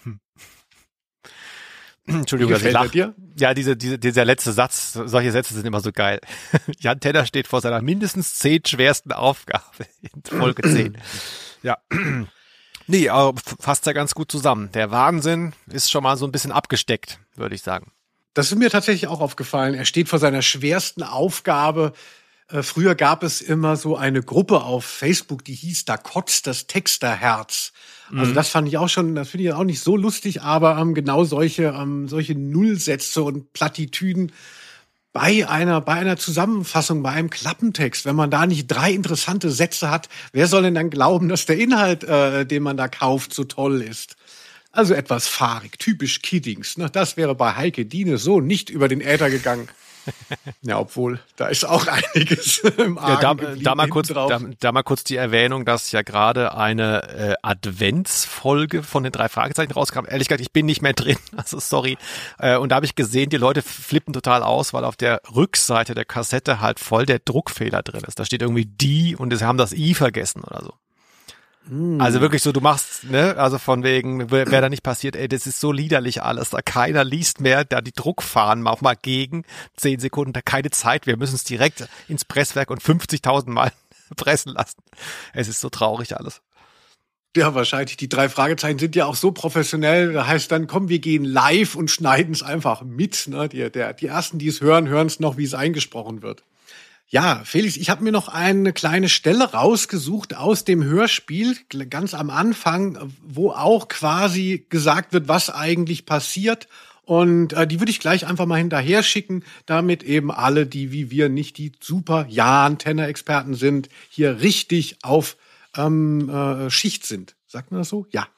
Entschuldigung, dass ich Gefällt lache. Ja, diese, diese, dieser letzte Satz, solche Sätze sind immer so geil. Jan Tenner steht vor seiner mindestens zehn schwersten Aufgabe in Folge zehn. Ja. Nee, aber fasst ja ganz gut zusammen. Der Wahnsinn ist schon mal so ein bisschen abgesteckt, würde ich sagen. Das ist mir tatsächlich auch aufgefallen. Er steht vor seiner schwersten Aufgabe. Äh, früher gab es immer so eine Gruppe auf Facebook, die hieß Da kotzt das Texterherz. Also das fand ich auch schon, das finde ich auch nicht so lustig, aber ähm, genau solche ähm, solche Nullsätze und Plattitüden bei einer bei einer Zusammenfassung, bei einem Klappentext, wenn man da nicht drei interessante Sätze hat, wer soll denn dann glauben, dass der Inhalt, äh, den man da kauft, so toll ist? Also etwas fahrig, typisch Kiddings. Ne? Das wäre bei Heike Diene so nicht über den Äther gegangen. Ja, obwohl, da ist auch einiges im Argen ja, da, geblieben da, mal kurz, drauf. da, da mal kurz die Erwähnung, dass ja gerade eine äh, Adventsfolge von den drei Fragezeichen rauskam. Ehrlich gesagt, ich bin nicht mehr drin, also sorry. Äh, und da habe ich gesehen, die Leute flippen total aus, weil auf der Rückseite der Kassette halt voll der Druckfehler drin ist. Da steht irgendwie die und sie haben das I vergessen oder so. Also wirklich so, du machst, ne, also von wegen, wer, wer da nicht passiert, ey, das ist so liederlich alles, da keiner liest mehr, da die Druckfahnen auch mal gegen, zehn Sekunden, da keine Zeit, wir müssen es direkt ins Presswerk und fünfzigtausend Mal pressen lassen. Es ist so traurig alles. Ja, wahrscheinlich. Die drei Fragezeichen sind ja auch so professionell. Da heißt dann, komm, wir gehen live und schneiden es einfach mit. Ne? Die, der, die ersten, die es hören, hören es noch, wie es eingesprochen wird. Ja, Felix, ich habe mir noch eine kleine Stelle rausgesucht aus dem Hörspiel, ganz am Anfang, wo auch quasi gesagt wird, was eigentlich passiert. Und äh, die würde ich gleich einfach mal hinterher schicken, damit eben alle, die wie wir nicht die super Jan-Tenner-Experten sind, hier richtig auf ähm, äh, Schicht sind. Sagt man das so? Ja.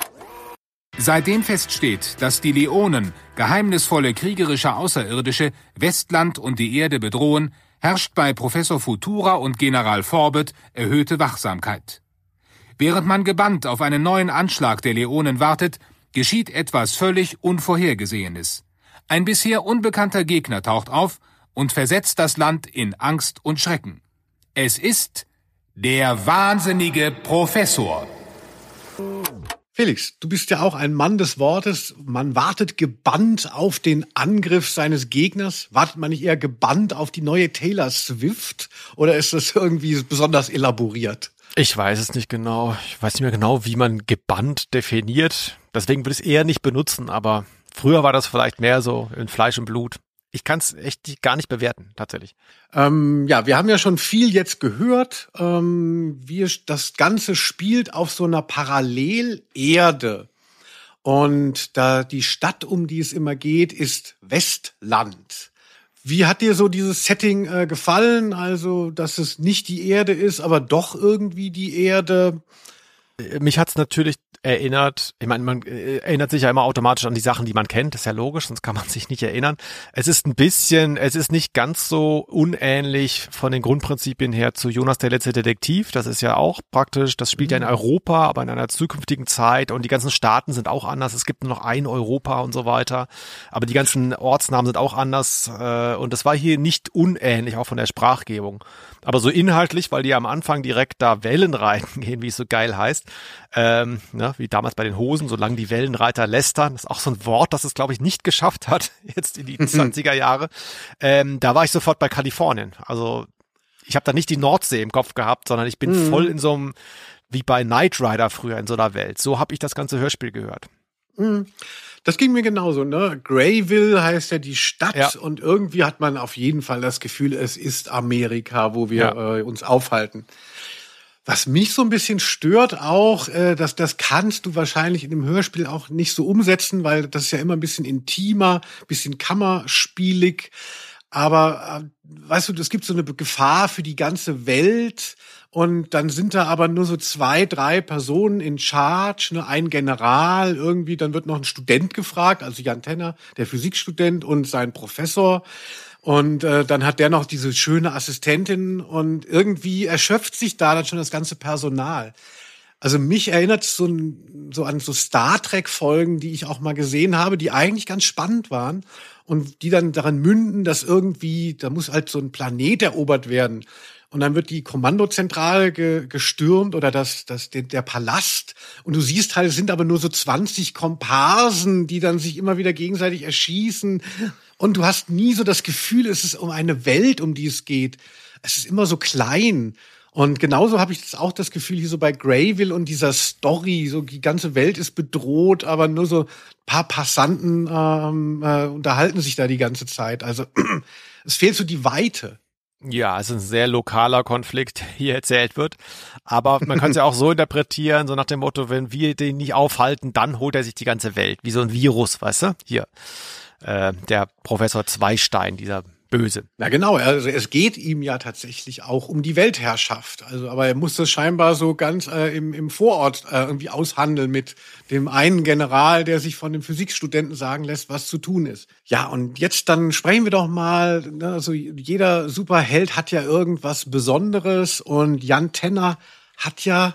Seitdem feststeht, dass die Leonen, geheimnisvolle kriegerische Außerirdische, Westland und die Erde bedrohen, herrscht bei Professor Futura und General Forbett erhöhte Wachsamkeit. Während man gebannt auf einen neuen Anschlag der Leonen wartet, geschieht etwas völlig Unvorhergesehenes. Ein bisher unbekannter Gegner taucht auf und versetzt das Land in Angst und Schrecken. Es ist der wahnsinnige Professor. Felix, du bist ja auch ein Mann des Wortes. Man wartet gebannt auf den Angriff seines Gegners. Wartet man nicht eher gebannt auf die neue Taylor Swift? Oder ist das irgendwie besonders elaboriert? Ich weiß es nicht genau. Ich weiß nicht mehr genau, wie man gebannt definiert. Deswegen würde ich es eher nicht benutzen. Aber früher war das vielleicht mehr so in Fleisch und Blut. Ich kann es echt gar nicht bewerten, tatsächlich. Ähm, ja, wir haben ja schon viel jetzt gehört. Ähm, wir, das Ganze spielt auf so einer Parallelerde. Und da die Stadt, um die es immer geht, ist Westland. Wie hat dir so dieses Setting äh, gefallen? Also, dass es nicht die Erde ist, aber doch irgendwie die Erde. Mich hat's natürlich erinnert, ich meine, man erinnert sich ja immer automatisch an die Sachen, die man kennt, das ist ja logisch, sonst kann man sich nicht erinnern. Es ist ein bisschen, es ist nicht ganz so unähnlich von den Grundprinzipien her zu Jonas der letzte Detektiv, das ist ja auch praktisch, das spielt ja in Europa, aber in einer zukünftigen Zeit und die ganzen Staaten sind auch anders, es gibt nur noch ein Europa und so weiter, aber die ganzen Ortsnamen sind auch anders und das war hier nicht unähnlich, auch von der Sprachgebung. Aber so inhaltlich, weil die am Anfang direkt da Wellen reingehen, wie es so geil heißt, ähm, ne, wie damals bei den Hosen, solange die Wellenreiter lästern, das ist auch so ein Wort, das es, glaube ich, nicht geschafft hat, jetzt in die zwanziger Jahre, ähm, da war ich sofort bei Kalifornien. Also ich habe da nicht die Nordsee im Kopf gehabt, sondern ich bin mhm. voll in so einem, wie bei Knight Rider früher in so einer Welt. So habe ich das ganze Hörspiel gehört. Mhm. Das ging mir genauso, ne? Grayville heißt ja die Stadt ja. Und irgendwie hat man auf jeden Fall das Gefühl, es ist Amerika, wo wir ja. äh, uns aufhalten. Was mich so ein bisschen stört auch, äh, dass das kannst du wahrscheinlich in dem Hörspiel auch nicht so umsetzen, weil das ist ja immer ein bisschen intimer, bisschen kammerspielig. Aber äh, weißt du, es gibt so eine Gefahr für die ganze Welt. Und dann sind da aber nur so zwei, drei Personen in Charge, ne, ein General irgendwie, dann wird noch ein Student gefragt, also Jan Tenner, der Physikstudent und sein Professor. Und äh, dann hat der noch diese schöne Assistentin und irgendwie erschöpft sich da dann schon das ganze Personal. Also mich erinnert es so, so an so Star Trek-Folgen, die ich auch mal gesehen habe, die eigentlich ganz spannend waren und die dann daran münden, dass irgendwie, da muss halt so ein Planet erobert werden. Und dann wird die Kommandozentrale ge, gestürmt oder das, das, der, der Palast. Und du siehst halt, es sind aber nur so zwanzig Komparsen, die dann sich immer wieder gegenseitig erschießen. Und du hast nie so das Gefühl, es ist um eine Welt, um die es geht. Es ist immer so klein. Und genauso habe ich das auch das Gefühl hier so bei Greyville und dieser Story, so die ganze Welt ist bedroht, aber nur so ein paar Passanten ähm, äh, unterhalten sich da die ganze Zeit. Also es fehlt so die Weite. Ja, es ist ein sehr lokaler Konflikt, der hier erzählt wird. Aber man kann es ja auch so interpretieren, so nach dem Motto, wenn wir den nicht aufhalten, dann holt er sich die ganze Welt. Wie so ein Virus, weißt du? Hier, äh, der Professor Zweistein, dieser Böse. Na genau, also es geht ihm ja tatsächlich auch um die Weltherrschaft. Also, aber er muss das scheinbar so ganz äh, im, im Vorort äh, irgendwie aushandeln mit dem einen General, der sich von dem Physikstudenten sagen lässt, was zu tun ist. Ja, und jetzt dann sprechen wir doch mal, ne, also jeder Superheld hat ja irgendwas Besonderes und Jan Tenner hat ja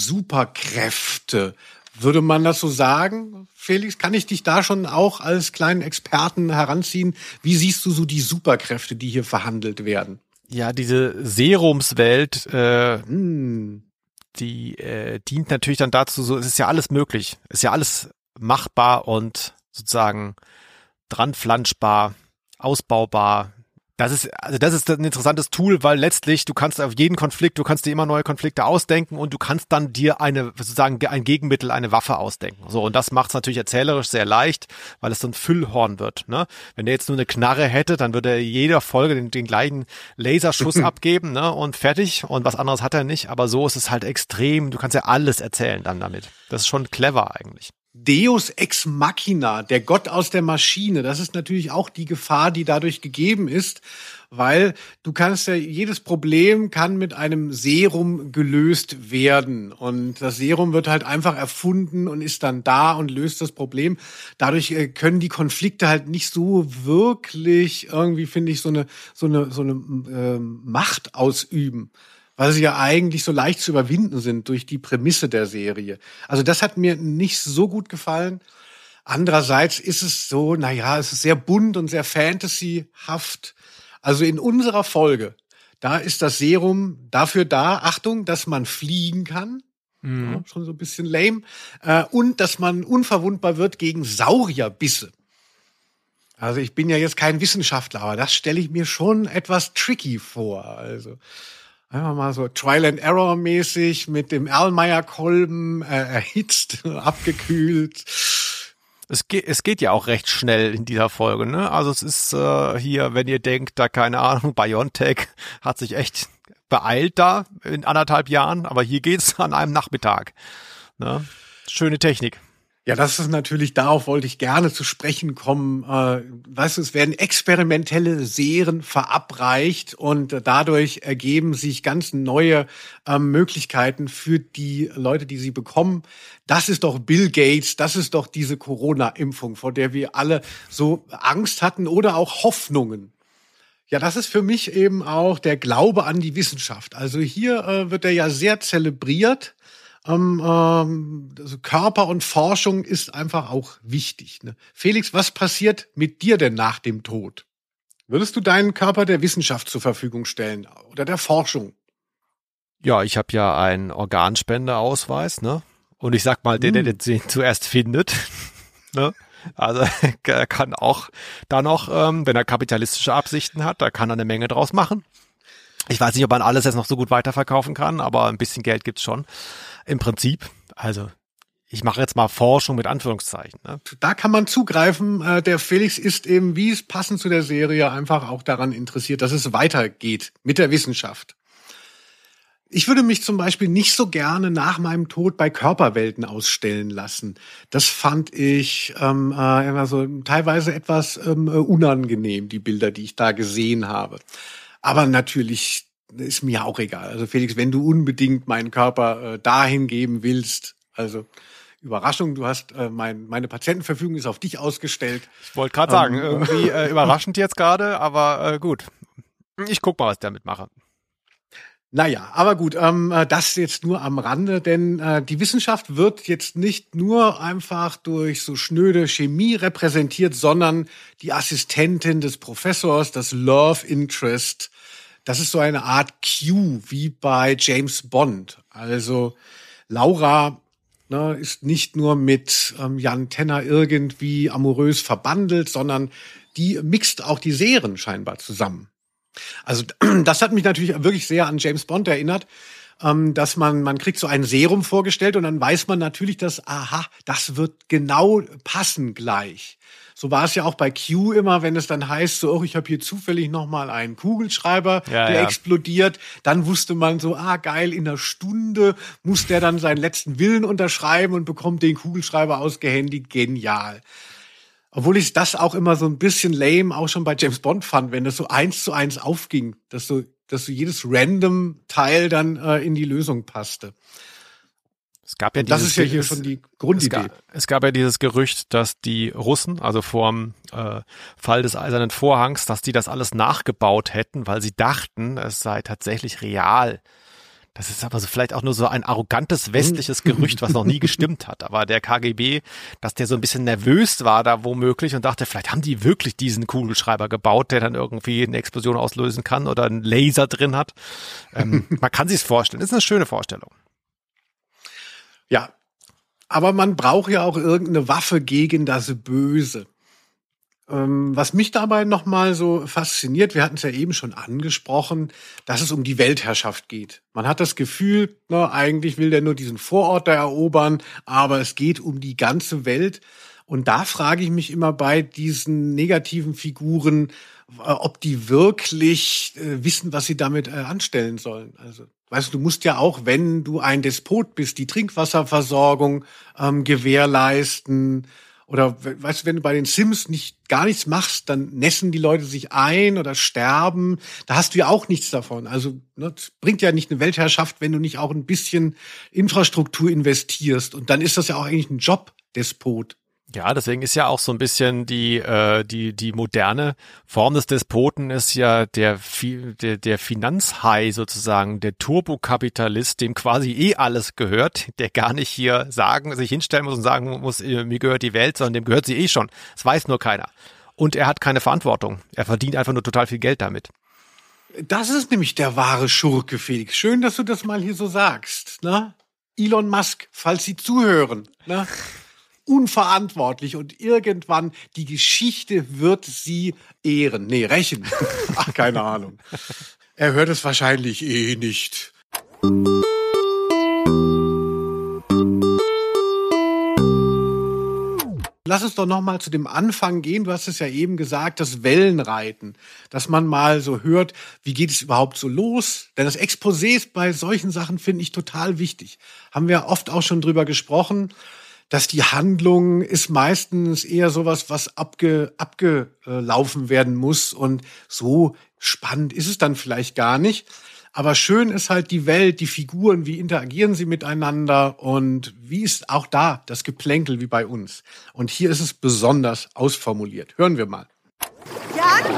Superkräfte. Würde man das so sagen? Felix, kann ich dich da schon auch als kleinen Experten heranziehen? Wie siehst du so die Superkräfte, die hier verhandelt werden? Ja, diese Serumswelt, äh, Hm. die äh, dient natürlich dann dazu, so es ist ja alles möglich. Es ist ja alles machbar und sozusagen dranflanschbar, ausbaubar. Das ist, also das ist ein interessantes Tool, weil letztlich du kannst auf jeden Konflikt, du kannst dir immer neue Konflikte ausdenken und du kannst dann dir eine, sozusagen ein Gegenmittel, eine Waffe ausdenken. So, und das macht es natürlich erzählerisch sehr leicht, weil es so ein Füllhorn wird, ne? Wenn der jetzt nur eine Knarre hätte, dann würde er jeder Folge den, den gleichen Laserschuss abgeben, ne? Und fertig. Und was anderes hat er nicht. Aber so ist es halt extrem. Du kannst ja alles erzählen dann damit. Das ist schon clever eigentlich. Deus ex machina, der Gott aus der Maschine, das ist natürlich auch die Gefahr, die dadurch gegeben ist, weil du kannst ja, jedes Problem kann mit einem Serum gelöst werden und das Serum wird halt einfach erfunden und ist dann da und löst das Problem. Dadurch können die Konflikte halt nicht so wirklich irgendwie, finde ich, so eine, so eine, so eine äh, Macht ausüben, weil sie ja eigentlich so leicht zu überwinden sind durch die Prämisse der Serie. Also das hat mir nicht so gut gefallen. Andererseits ist es so, naja, es ist sehr bunt und sehr fantasyhaft. Also in unserer Folge, da ist das Serum dafür da, Achtung, dass man fliegen kann. Mhm. Ja, schon so ein bisschen lame. Äh, und dass man unverwundbar wird gegen Saurierbisse. Also ich bin ja jetzt kein Wissenschaftler, aber das stelle ich mir schon etwas tricky vor. Also einfach mal so Trial-and-Error-mäßig mit dem Erlmeyer-Kolben äh, erhitzt, abgekühlt. Es geht, es geht ja auch recht schnell in dieser Folge, ne? Also es ist äh, hier, wenn ihr denkt, da keine Ahnung, BioNTech hat sich echt beeilt da in anderthalb Jahren, aber hier geht's an einem Nachmittag. Ne? Schöne Technik. Ja, das ist natürlich, darauf wollte ich gerne zu sprechen kommen. Äh, weißt du, es werden experimentelle Serien verabreicht und äh, dadurch ergeben sich ganz neue äh, Möglichkeiten für die Leute, die sie bekommen. Das ist doch Bill Gates, das ist doch diese Corona-Impfung, vor der wir alle so Angst hatten oder auch Hoffnungen. Ja, das ist für mich eben auch der Glaube an die Wissenschaft. Also hier äh, wird er ja sehr zelebriert. Ähm, ähm, also Körper und Forschung ist einfach auch wichtig. Ne? Felix, was passiert mit dir denn nach dem Tod? Würdest du deinen Körper der Wissenschaft zur Verfügung stellen oder der Forschung? Ja, ich habe ja einen Organspendeausweis, ne? Und ich sag mal, der, der den zuerst findet, ne? Also er kann auch da noch, ähm, wenn er kapitalistische Absichten hat, da kann er eine Menge draus machen. Ich weiß nicht, ob man alles jetzt noch so gut weiterverkaufen kann, aber ein bisschen Geld gibt's schon. Im Prinzip, also ich mache jetzt mal Forschung mit Anführungszeichen. Ne? Da kann man zugreifen. Äh, der Felix ist eben, wie es passend zu der Serie, einfach auch daran interessiert, dass es weitergeht mit der Wissenschaft. Ich würde mich zum Beispiel nicht so gerne nach meinem Tod bei Körperwelten ausstellen lassen. Das fand ich ähm, äh, immer so teilweise etwas ähm, unangenehm, die Bilder, die ich da gesehen habe. Aber natürlich ist mir auch egal. Also Felix, wenn du unbedingt meinen Körper äh, dahin geben willst, also Überraschung, du hast äh, mein, meine Patientenverfügung ist auf dich ausgestellt. Ich wollte gerade sagen, ähm, irgendwie äh, überraschend jetzt gerade, aber äh, gut. Ich guck mal, was ich damit mache. Naja, aber gut, ähm, das jetzt nur am Rande, denn äh, die Wissenschaft wird jetzt nicht nur einfach durch so schnöde Chemie repräsentiert, sondern die Assistentin des Professors, das Love Interest, das ist so eine Art Q, wie bei James Bond. Also Laura ne, ist nicht nur mit ähm, Jan Tenner irgendwie amorös verbandelt, sondern die mixt auch die Serien scheinbar zusammen. Also das hat mich natürlich wirklich sehr an James Bond erinnert, ähm, dass man, man kriegt so ein Serum vorgestellt und dann weiß man natürlich, dass, aha, das wird genau passen gleich. So war es ja auch bei Q immer, wenn es dann heißt, so, oh, ich habe hier zufällig nochmal einen Kugelschreiber, ja, der ja. explodiert. Dann wusste man so, ah, geil, in einer Stunde muss der dann seinen letzten Willen unterschreiben und bekommt den Kugelschreiber ausgehändigt. Genial. Obwohl ich das auch immer so ein bisschen lame auch schon bei James Bond fand, wenn das so eins zu eins aufging, dass so, dass so jedes random Teil dann äh, in die Lösung passte. Es gab ja das dieses, ist ja hier schon die Grundidee. Es gab, es gab ja dieses Gerücht, dass die Russen, also vorm äh, Fall des Eisernen Vorhangs, dass die das alles nachgebaut hätten, weil sie dachten, es sei tatsächlich real. Das ist aber so vielleicht auch nur so ein arrogantes westliches Gerücht, was noch nie gestimmt hat. Aber der K G B, dass der so ein bisschen nervös war da womöglich und dachte, vielleicht haben die wirklich diesen Kugelschreiber gebaut, der dann irgendwie eine Explosion auslösen kann oder einen Laser drin hat. Ähm, man kann sich's vorstellen. Das ist eine schöne Vorstellung. Ja, aber man braucht ja auch irgendeine Waffe gegen das Böse. Ähm, was mich dabei nochmal so fasziniert, wir hatten es ja eben schon angesprochen, dass es um die Weltherrschaft geht. Man hat das Gefühl, ne, eigentlich will der nur diesen Vorort da erobern, aber es geht um die ganze Welt. Und da frage ich mich immer bei diesen negativen Figuren, äh, ob die wirklich äh, wissen, was sie damit äh, anstellen sollen. Also, weißt du, du musst ja auch, wenn du ein Despot bist, die Trinkwasserversorgung ähm, gewährleisten. Oder weißt du, wenn du bei den Sims nicht gar nichts machst, dann nässen die Leute sich ein oder sterben. Da hast du ja auch nichts davon. Also ne, das bringt ja nicht eine Weltherrschaft, wenn du nicht auch ein bisschen Infrastruktur investierst. Und dann ist das ja auch eigentlich ein Job, Despot. Ja, deswegen ist ja auch so ein bisschen die äh, die die moderne Form des Despoten ist ja der der, der Finanzhai sozusagen, der Turbokapitalist, dem quasi eh alles gehört, der gar nicht hier sagen, sich hinstellen muss und sagen muss, mir gehört die Welt, sondern dem gehört sie eh schon. Das weiß nur keiner. Und er hat keine Verantwortung. Er verdient einfach nur total viel Geld damit. Das ist nämlich der wahre Schurke, Felix. Schön, dass du das mal hier so sagst. Ne? Elon Musk, falls Sie zuhören. Ne? Unverantwortlich und irgendwann die Geschichte wird sie ehren. Nee, rächen. Ach, keine Ahnung. Er hört es wahrscheinlich eh nicht. Lass uns doch noch mal zu dem Anfang gehen. Du hast es ja eben gesagt, das Wellenreiten. Dass man mal so hört, wie geht es überhaupt so los? Denn das Exposé bei solchen Sachen finde ich total wichtig. Haben wir oft auch schon drüber gesprochen, dass die Handlung ist meistens eher sowas, was abge, abgelaufen werden muss. Und so spannend ist es dann vielleicht gar nicht. Aber schön ist halt die Welt, die Figuren, wie interagieren sie miteinander und wie ist auch da das Geplänkel wie bei uns. Und hier ist es besonders ausformuliert. Hören wir mal. Jan?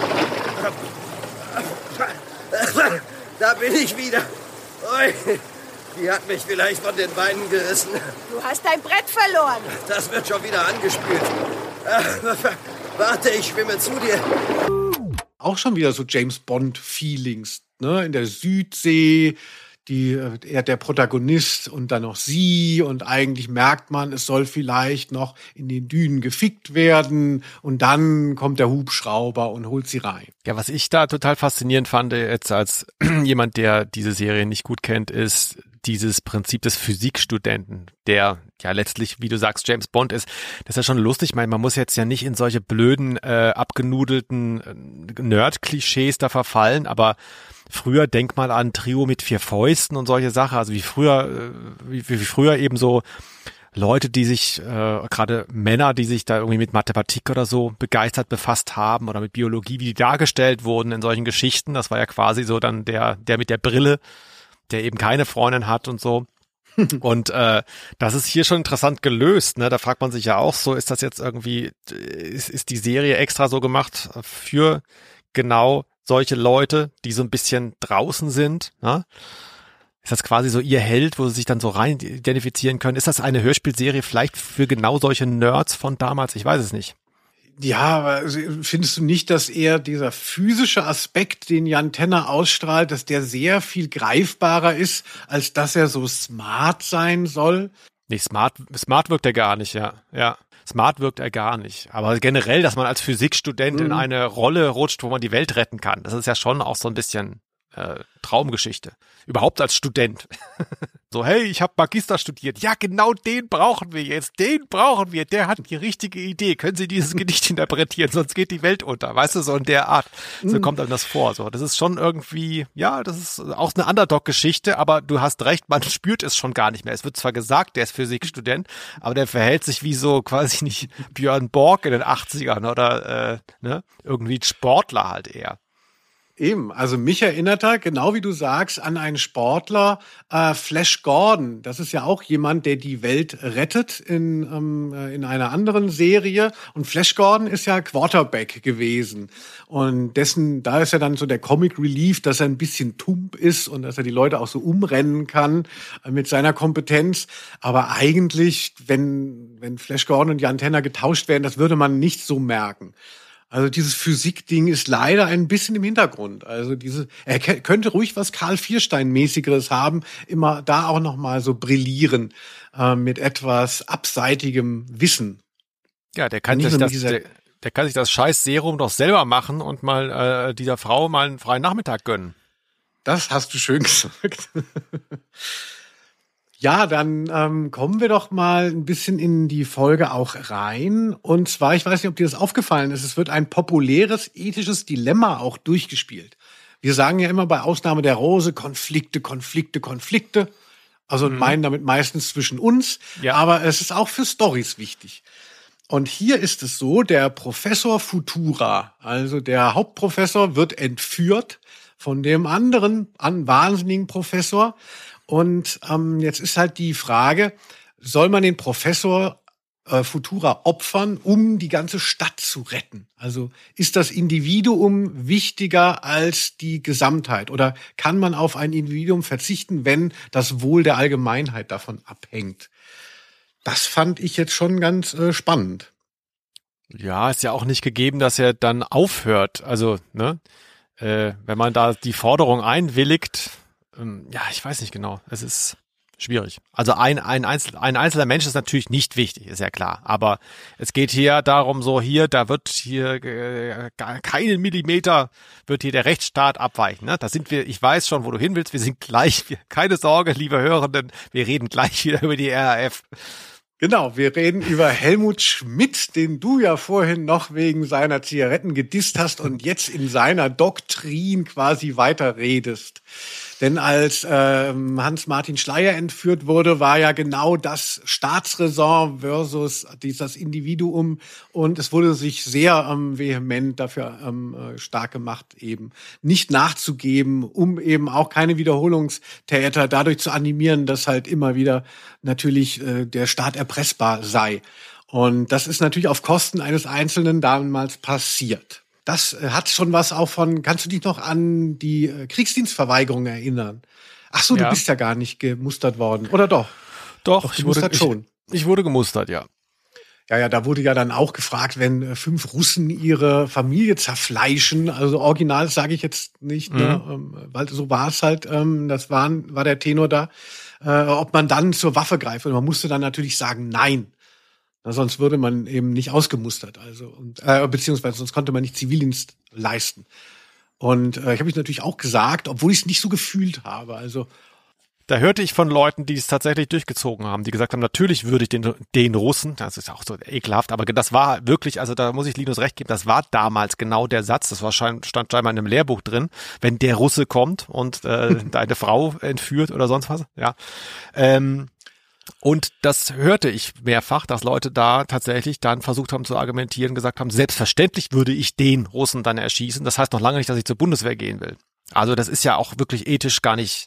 Da bin ich wieder. Ui. Die hat mich vielleicht von den Beinen gerissen. Du hast dein Brett verloren. Das wird schon wieder angespült. Warte, ich schwimme zu dir. Auch schon wieder so James-Bond-Feelings, ne? In der Südsee, die, er der Protagonist und dann noch sie. Und eigentlich merkt man, es soll vielleicht noch in den Dünen gefickt werden. Und dann kommt der Hubschrauber und holt sie rein. Ja, was ich da total faszinierend fand, jetzt als jemand, der diese Serie nicht gut kennt, ist dieses Prinzip des Physikstudenten, der ja letztlich, wie du sagst, James Bond ist. Das ist ja schon lustig. Ich meine, man muss jetzt ja nicht in solche blöden, äh, abgenudelten äh, Nerd-Klischees da verfallen, aber früher, denk mal an Trio mit vier Fäusten und solche Sachen, also wie früher, äh, wie, wie früher eben so Leute, die sich, äh, gerade Männer, die sich da irgendwie mit Mathematik oder so begeistert befasst haben oder mit Biologie, wie die dargestellt wurden in solchen Geschichten. Das war ja quasi so dann der, der mit der Brille, der eben keine Freundin hat und so. Und äh, das ist hier schon interessant gelöst, ne? Da fragt man sich ja auch so, ist das jetzt irgendwie, ist, ist die Serie extra so gemacht für genau solche Leute, die so ein bisschen draußen sind, ne? Ist das quasi so ihr Held, wo sie sich dann so rein identifizieren können? Ist das eine Hörspielserie vielleicht für genau solche Nerds von damals? Ich weiß es nicht. Ja, aber findest du nicht, dass eher dieser physische Aspekt, den Jan Tenner ausstrahlt, dass der sehr viel greifbarer ist, als dass er so smart sein soll? Nee, smart, smart wirkt er gar nicht, ja. Ja. Smart wirkt er gar nicht. Aber generell, dass man als Physikstudent mhm. in eine Rolle rutscht, wo man die Welt retten kann, das ist ja schon auch so ein bisschen äh, Traumgeschichte. Überhaupt als Student. So, hey, ich habe Magister studiert. Ja, genau den brauchen wir jetzt. Den brauchen wir. Der hat die richtige Idee. Können Sie dieses Gedicht interpretieren, sonst geht die Welt unter. Weißt du, so in der Art. So kommt einem das vor. So, das ist schon irgendwie, ja, das ist auch eine Underdog-Geschichte, aber du hast recht, man spürt es schon gar nicht mehr. Es wird zwar gesagt, der ist Physikstudent, aber der verhält sich wie so quasi nicht Björn Borg in den achtzigern oder äh, ne, irgendwie Sportler halt eher. Eben, also mich erinnert er, genau wie du sagst, an einen Sportler, äh, Flash Gordon. Das ist ja auch jemand, der die Welt rettet in, ähm, in einer anderen Serie. Und Flash Gordon ist ja Quarterback gewesen. Und dessen, da ist ja dann so der Comic Relief, dass er ein bisschen tump ist und dass er die Leute auch so umrennen kann äh, mit seiner Kompetenz. Aber eigentlich, wenn, wenn Flash Gordon und Jan Tenner getauscht werden, das würde man nicht so merken. Also dieses Physikding ist leider ein bisschen im Hintergrund. Also diese, er könnte ruhig was Karl Vierstein-mäßigeres haben, immer da auch noch mal so brillieren äh, mit etwas abseitigem Wissen. Ja, der kann sich das, der, der kann sich das scheiß Serum doch selber machen und mal äh, dieser Frau mal einen freien Nachmittag gönnen. Das hast du schön gesagt. Ja, dann ähm, kommen wir doch mal ein bisschen in die Folge auch rein. Und zwar, ich weiß nicht, ob dir das aufgefallen ist, es wird ein populäres ethisches Dilemma auch durchgespielt. Wir sagen ja immer bei Ausnahme der Rose Konflikte, Konflikte, Konflikte. Also mhm. meinen damit meistens zwischen uns. Ja. Aber es ist auch für Storys wichtig. Und hier ist es so, der Professor Futura, also der Hauptprofessor, wird entführt von dem anderen an wahnsinnigen Professor. Und ähm, jetzt ist halt die Frage, soll man den Professor äh, Futura opfern, um die ganze Stadt zu retten? Also ist das Individuum wichtiger als die Gesamtheit? Oder kann man auf ein Individuum verzichten, wenn das Wohl der Allgemeinheit davon abhängt? Das fand ich jetzt schon ganz äh, spannend. Ja, ist ja auch nicht gegeben, dass er dann aufhört. Also, ne, äh, wenn man da die Forderung einwilligt, ja, ich weiß nicht genau. Es ist schwierig. Also ein, ein, Einzel, ein einzelner Mensch ist natürlich nicht wichtig, ist ja klar. Aber es geht hier darum, so hier, da wird hier äh, keinen Millimeter wird hier der Rechtsstaat abweichen. Ne? Da sind wir, ich weiß schon, wo du hin willst. Wir sind gleich, wir, keine Sorge, liebe Hörenden, wir reden gleich wieder über die R A F. Genau, wir reden über Helmut Schmidt, den du ja vorhin noch wegen seiner Zigaretten gedisst hast und jetzt in seiner Doktrin quasi weiterredest. Denn als ähm, Hans-Martin Schleyer entführt wurde, war ja genau das Staatsräson versus dieses Individuum. Und es wurde sich sehr ähm, vehement dafür ähm, stark gemacht, eben nicht nachzugeben, um eben auch keine Wiederholungstäter dadurch zu animieren, dass halt immer wieder natürlich äh, der Staat erpressbar sei. Und das ist natürlich auf Kosten eines Einzelnen damals passiert. Das hat schon was auch von, kannst du dich noch an die Kriegsdienstverweigerung erinnern? Ach so, ja. Du bist ja gar nicht gemustert worden, oder doch? Doch, doch ich wurde schon. Ich, ich wurde gemustert, ja. Ja, ja, da wurde ja dann auch gefragt, wenn fünf Russen ihre Familie zerfleischen, also original sage ich jetzt nicht, mhm. ne, weil so war es halt, das war, war der Tenor da, ob man dann zur Waffe greift. Und man musste dann natürlich sagen, nein. Na, sonst würde man eben nicht ausgemustert, also und, äh, beziehungsweise sonst konnte man nicht Zivildienst leisten. Und äh, ich habe mich natürlich auch gesagt, obwohl ich es nicht so gefühlt habe. Also da hörte ich von Leuten, die es tatsächlich durchgezogen haben, die gesagt haben, natürlich würde ich den, den Russen, das ist auch so ekelhaft, aber das war wirklich, also da muss ich Linus recht geben, das war damals genau der Satz, das war schein, stand scheinbar in einem Lehrbuch drin, wenn der Russe kommt und äh, deine Frau entführt oder sonst was, ja. Ähm, Und das hörte ich mehrfach, dass Leute da tatsächlich dann versucht haben zu argumentieren, gesagt haben, selbstverständlich würde ich den Russen dann erschießen. Das heißt noch lange nicht, dass ich zur Bundeswehr gehen will. Also das ist ja auch wirklich ethisch gar nicht,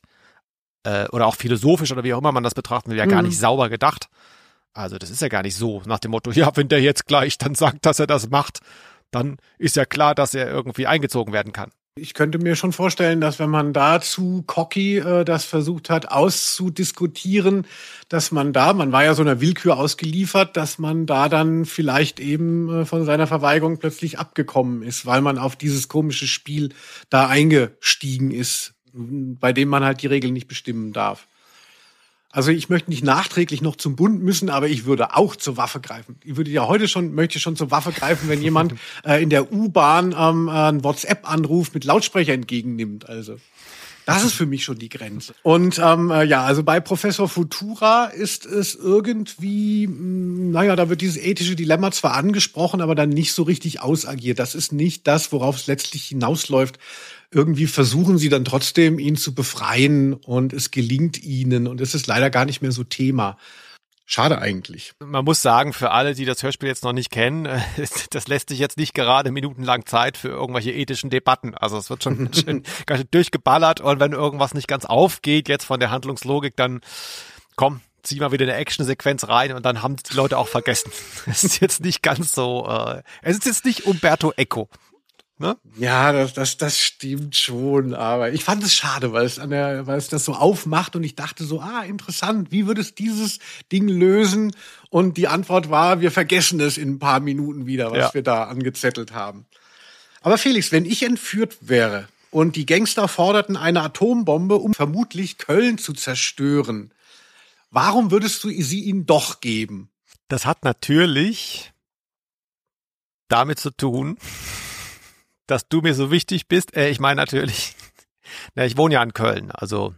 äh, oder auch philosophisch oder wie auch immer man das betrachten will, ja gar nicht sauber gedacht. Also das ist ja gar nicht so nach dem Motto, ja, wenn der jetzt gleich dann sagt, dass er das macht, dann ist ja klar, dass er irgendwie eingezogen werden kann. Ich könnte mir schon vorstellen, dass wenn man da zu cocky äh, das versucht hat auszudiskutieren, dass man da, man war ja so einer Willkür ausgeliefert, dass man da dann vielleicht eben äh, von seiner Verweigerung plötzlich abgekommen ist, weil man auf dieses komische Spiel da eingestiegen ist, bei dem man halt die Regeln nicht bestimmen darf. Also ich möchte nicht nachträglich noch zum Bund müssen, aber ich würde auch zur Waffe greifen. Ich würde ja heute schon, möchte schon zur Waffe greifen, wenn jemand äh, in der U-Bahn ähm, einen WhatsApp-Anruf mit Lautsprecher entgegennimmt. Also das ist für mich schon die Grenze. Und ähm, äh, ja, also bei Professor Futura ist es irgendwie, mh, naja, da wird dieses ethische Dilemma zwar angesprochen, aber dann nicht so richtig ausagiert. Das ist nicht das, worauf es letztlich hinausläuft. Irgendwie versuchen sie dann trotzdem, ihn zu befreien und es gelingt ihnen und es ist leider gar nicht mehr so Thema. Schade eigentlich. Man muss sagen, für alle, die das Hörspiel jetzt noch nicht kennen, das lässt sich jetzt nicht gerade minutenlang Zeit für irgendwelche ethischen Debatten. Also es wird schon ganz schön, ganz schön durchgeballert und wenn irgendwas nicht ganz aufgeht jetzt von der Handlungslogik, dann komm, zieh mal wieder eine Action-Sequenz rein und dann haben die Leute auch vergessen. Es ist jetzt nicht ganz so, äh, es ist jetzt nicht Umberto Eco. Ne? Ja, das, das, das stimmt schon, aber ich fand es schade, weil es an der, weil es das so aufmacht und ich dachte so, ah, interessant, wie würde es dieses Ding lösen? Und die Antwort war, wir vergessen es in ein paar Minuten wieder, was ja. wir da angezettelt haben. Aber Felix, wenn ich entführt wäre und die Gangster forderten eine Atombombe, um vermutlich Köln zu zerstören, warum würdest du sie ihnen doch geben? Das hat natürlich damit zu tun, dass du mir so wichtig bist. Äh, ich meine natürlich, na, ich wohne ja in Köln, also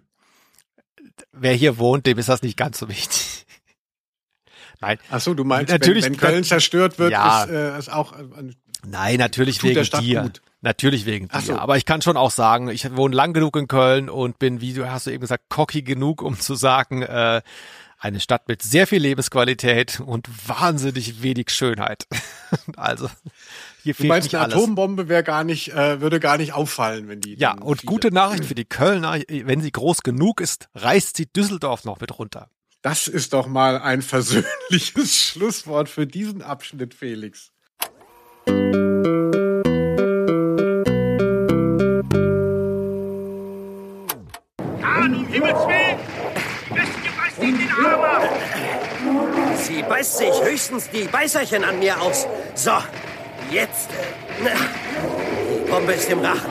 wer hier wohnt, dem ist das nicht ganz so wichtig. Nein. Ach so, du meinst, natürlich, wenn, wenn Köln zerstört wird, ja, ist äh, ist auch... Äh, Nein, natürlich wegen dir. Gut. Natürlich wegen dir. So. Aber ich kann schon auch sagen, ich wohne lang genug in Köln und bin, wie du hast du eben gesagt, cocky genug, um zu sagen, äh, eine Stadt mit sehr viel Lebensqualität und wahnsinnig wenig Schönheit. Also hier fehlt du meinst, nicht eine alles. Atombombe wäre gar nicht, äh, würde gar nicht auffallen, wenn die. Ja, und viele. gute Nachricht für die Kölner, wenn sie groß genug ist, reißt sie Düsseldorf noch mit runter. Das ist doch mal ein versöhnliches Schlusswort für diesen Abschnitt, Felix. Himmels Willen! Bestie beißt ihn den Arm ab! Sie beißt sich höchstens die Beißerchen an mir aus. So, jetzt. Die Bombe ist im Rachen.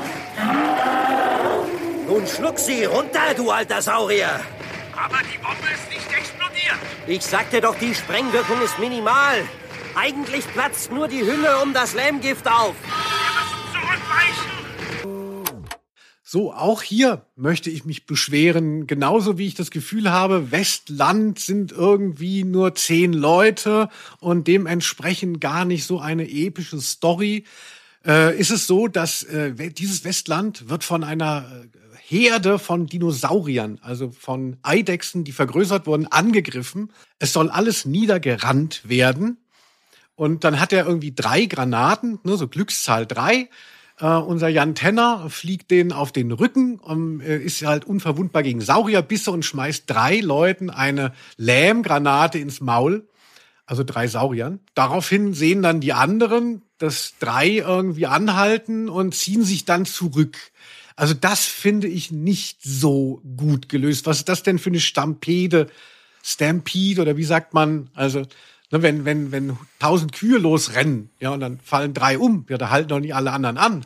Nun schluck sie runter, du alter Saurier. Aber die Bombe ist nicht explodiert. Ich sagte doch, die Sprengwirkung ist minimal. Eigentlich platzt nur die Hülle um das Lähmgift auf. Wir müssen zurückweichen. So, auch hier möchte ich mich beschweren, genauso wie ich das Gefühl habe, Westland sind irgendwie nur zehn Leute und dementsprechend gar nicht so eine epische Story. Äh, ist es so, dass äh, dieses Westland wird von einer Herde von Dinosauriern, also von Eidechsen, die vergrößert wurden, angegriffen. Es soll alles niedergerannt werden. Und dann hat er irgendwie drei Granaten, ne, so Glückszahl drei. Uh, unser Jan Tenner fliegt denen auf den Rücken und äh, ist halt unverwundbar gegen Saurierbisse und schmeißt drei Leuten eine Lähmgranate ins Maul, also drei Sauriern. Daraufhin sehen dann die anderen, dass drei irgendwie anhalten und ziehen sich dann zurück. Also das finde ich nicht so gut gelöst. Was ist das denn für eine Stampede, Stampede oder wie sagt man? Also Ne, wenn, wenn, wenn tausend Kühe losrennen, ja, und dann fallen drei um, ja, da halten doch nicht alle anderen an.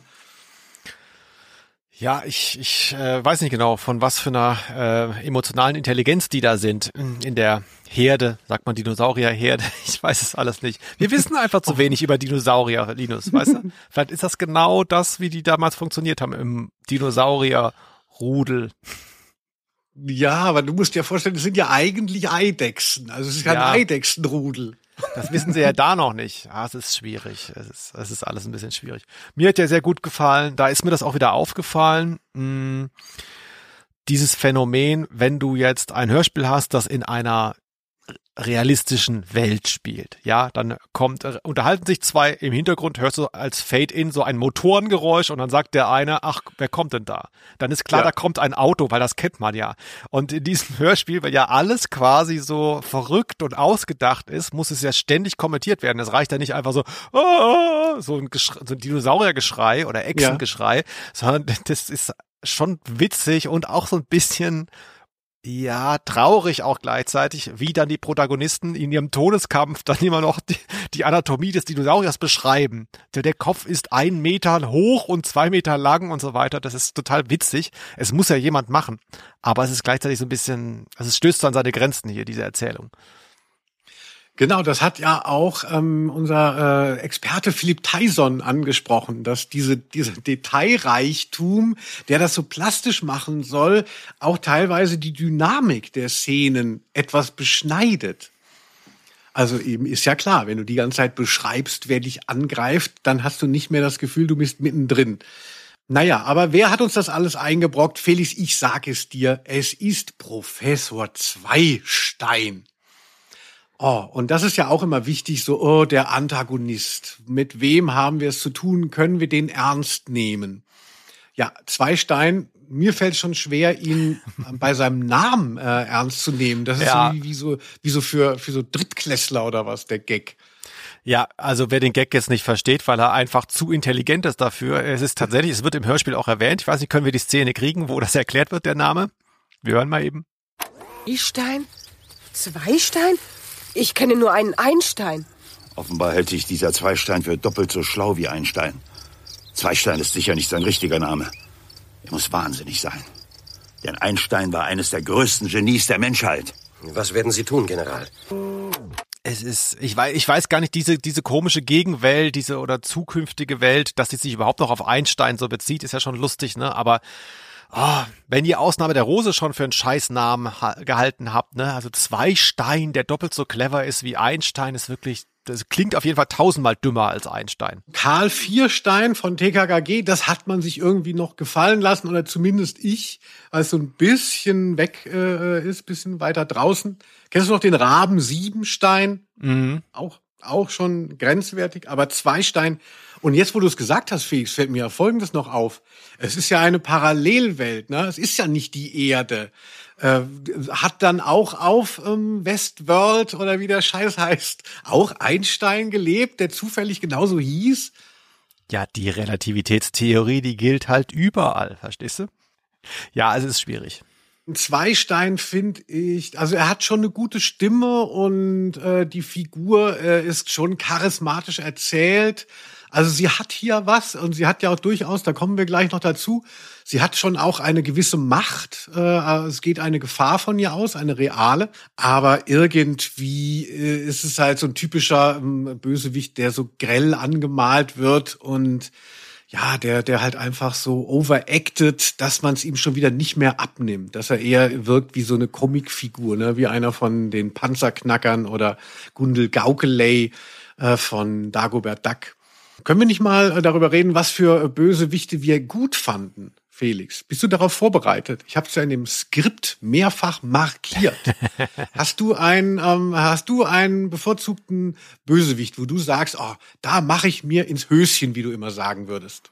Ja, ich, ich äh, weiß nicht genau, von was für einer äh, emotionalen Intelligenz die da sind in der Herde, sagt man Dinosaurierherde, ich weiß es alles nicht. Wir wissen einfach zu wenig über Dinosaurier, Linus, weißt du? Vielleicht ist das genau das, wie die damals funktioniert haben im Dinosaurierrudel. Ja, aber du musst dir vorstellen, das sind ja eigentlich Eidechsen. Also es ist kein ja. Eidechsenrudel. Das wissen sie ja da noch nicht. Ah, es ist schwierig. Es ist, es ist alles ein bisschen schwierig. Mir hat ja sehr gut gefallen. Da ist mir das auch wieder aufgefallen. Mh, dieses Phänomen, wenn du jetzt ein Hörspiel hast, das in einer realistischen Welt spielt. Ja, dann kommt, äh, unterhalten sich zwei, im Hintergrund hörst du als Fade-In so ein Motorengeräusch und dann sagt der eine, ach, wer kommt denn da? Dann ist klar, ja. Da kommt ein Auto, weil das kennt man ja. Und in diesem Hörspiel, weil ja alles quasi so verrückt und ausgedacht ist, muss es ja ständig kommentiert werden. Es reicht ja nicht einfach so, oh, so ein, Geschrei, so ein Dinosauriergeschrei oder Echsengeschrei, ja. sondern das ist schon witzig und auch so ein bisschen ja, traurig auch gleichzeitig, wie dann die Protagonisten in ihrem Todeskampf dann immer noch die, die Anatomie des Dinosauriers beschreiben. Der, der Kopf ist ein Meter hoch und zwei Meter lang und so weiter. Das ist total witzig. Es muss ja jemand machen. Aber es ist gleichzeitig so ein bisschen, also es stößt an seine Grenzen hier, diese Erzählung. Genau, das hat ja auch ähm, unser äh, Experte Philipp Tyson angesprochen, dass diese diese Detailreichtum, der das so plastisch machen soll, auch teilweise die Dynamik der Szenen etwas beschneidet. Also eben ist ja klar, wenn du die ganze Zeit beschreibst, wer dich angreift, dann hast du nicht mehr das Gefühl, du bist mittendrin. Naja, aber wer hat uns das alles eingebrockt? Felix, ich sag es dir, es ist Professor Zweistein. Oh, und das ist ja auch immer wichtig, so, oh, der Antagonist. Mit wem haben wir es zu tun? Können wir den ernst nehmen? Ja, Zweistein, mir fällt schon schwer, ihn bei seinem Namen äh, ernst zu nehmen. Das ist ja. so wie, wie so, wie so für, für so Drittklässler oder was, der Gag. Ja, also wer den Gag jetzt nicht versteht, weil er einfach zu intelligent ist dafür. Es ist tatsächlich, es wird im Hörspiel auch erwähnt. Ich weiß nicht, können wir die Szene kriegen, wo das erklärt wird, der Name? Wir hören mal eben. Zweistein? Zweistein? Ich kenne nur einen Einstein. Offenbar hält sich dieser Zweistein für doppelt so schlau wie Einstein. Zweistein ist sicher nicht sein richtiger Name. Er muss wahnsinnig sein. Denn Einstein war eines der größten Genies der Menschheit. Was werden Sie tun, General? Es ist, ich weiß, ich weiß gar nicht, diese, diese komische Gegenwelt, diese oder zukünftige Welt, dass sie sich überhaupt noch auf Einstein so bezieht, ist ja schon lustig, ne? Aber oh, wenn ihr Ausnahme der Rose schon für einen Scheißnamen ha- gehalten habt, ne, also Zweistein, der doppelt so clever ist wie Einstein, ist wirklich, das klingt auf jeden Fall tausendmal dümmer als Einstein. Karl Vierstein von T K K G, das hat man sich irgendwie noch gefallen lassen, oder zumindest ich, weil es so ein bisschen weg äh, ist, bisschen weiter draußen. Kennst du noch den Raben Siebenstein? Mhm. Auch, auch schon grenzwertig, aber Zweistein. Und jetzt, wo du es gesagt hast, Felix, fällt mir ja Folgendes noch auf. Es ist ja eine Parallelwelt, ne? Es ist ja nicht die Erde. Äh, hat dann auch auf ähm, Westworld oder wie der Scheiß heißt, auch Einstein gelebt, der zufällig genauso hieß? Ja, die Relativitätstheorie, die gilt halt überall, verstehst du? Ja, also es ist schwierig. Zweistein finde ich, also er hat schon eine gute Stimme und äh, die Figur äh, ist schon charismatisch erzählt. Also sie hat hier was und sie hat ja auch durchaus, da kommen wir gleich noch dazu, sie hat schon auch eine gewisse Macht. Äh, es geht eine Gefahr von ihr aus, eine reale. Aber irgendwie äh, ist es halt so ein typischer ähm, Bösewicht, der so grell angemalt wird und ja, der der halt einfach so overacted, dass man es ihm schon wieder nicht mehr abnimmt. Dass er eher wirkt wie so eine Comicfigur, ne? Wie einer von den Panzerknackern oder Gundel Gaukeley äh, von Dagobert Duck. Können wir nicht mal darüber reden, was für Bösewichte wir gut fanden, Felix? Bist du darauf vorbereitet? Ich habe es ja in dem Skript mehrfach markiert. Hast du einen, ähm, hast du einen bevorzugten Bösewicht, wo du sagst, oh, da mache ich mir ins Höschen, wie du immer sagen würdest?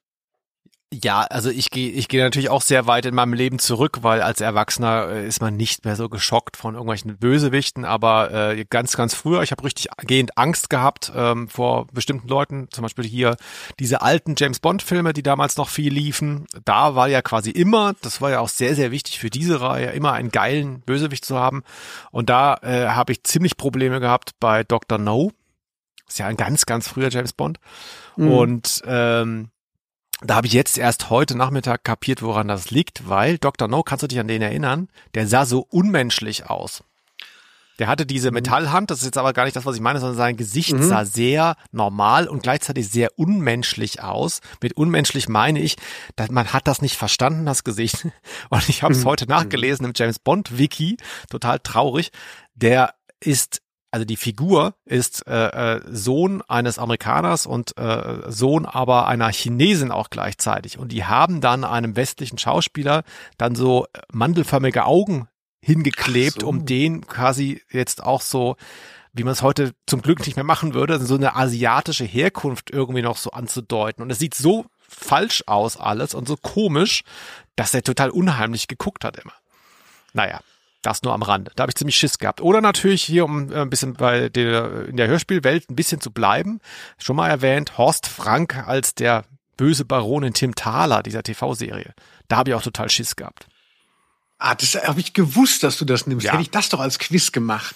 Ja, also ich gehe ich gehe natürlich auch sehr weit in meinem Leben zurück, weil als Erwachsener äh, ist man nicht mehr so geschockt von irgendwelchen Bösewichten, aber äh, ganz, ganz früher, ich habe richtig gehend Angst gehabt ähm, vor bestimmten Leuten, zum Beispiel hier diese alten James-Bond-Filme, die damals noch viel liefen, da war ja quasi immer, das war ja auch sehr, sehr wichtig für diese Reihe, immer einen geilen Bösewicht zu haben und da äh, habe ich ziemlich Probleme gehabt bei Doktor No, ist ja ein ganz, ganz früher James-Bond mhm. und ähm, da habe ich jetzt erst heute Nachmittag kapiert, woran das liegt, weil Doktor No, kannst du dich an den erinnern, der sah so unmenschlich aus. Der hatte diese Metallhand, das ist jetzt aber gar nicht das, was ich meine, sondern sein Gesicht mhm. sah sehr normal und gleichzeitig sehr unmenschlich aus. Mit unmenschlich meine ich, dass man hat das nicht verstanden, das Gesicht. Und ich habe es mhm. heute nachgelesen im James Bond Wiki, total traurig. Der ist Also die Figur ist äh, äh, Sohn eines Amerikaners und äh, Sohn aber einer Chinesin auch gleichzeitig. Und die haben dann einem westlichen Schauspieler dann so mandelförmige Augen hingeklebt, so. um den quasi jetzt auch so, wie man es heute zum Glück nicht mehr machen würde, so eine asiatische Herkunft irgendwie noch so anzudeuten. Und es sieht so falsch aus alles und so komisch, dass er total unheimlich geguckt hat immer. Naja, das nur am Rande. Da habe ich ziemlich Schiss gehabt. Oder natürlich hier, um ein bisschen bei der, in der Hörspielwelt ein bisschen zu bleiben, schon mal erwähnt, Horst Frank als der böse Baron in Tim Thaler, dieser T V-Serie. Da habe ich auch total Schiss gehabt. Ah, das habe ich gewusst, dass du das nimmst. Ja. Hätte ich das doch als Quiz gemacht.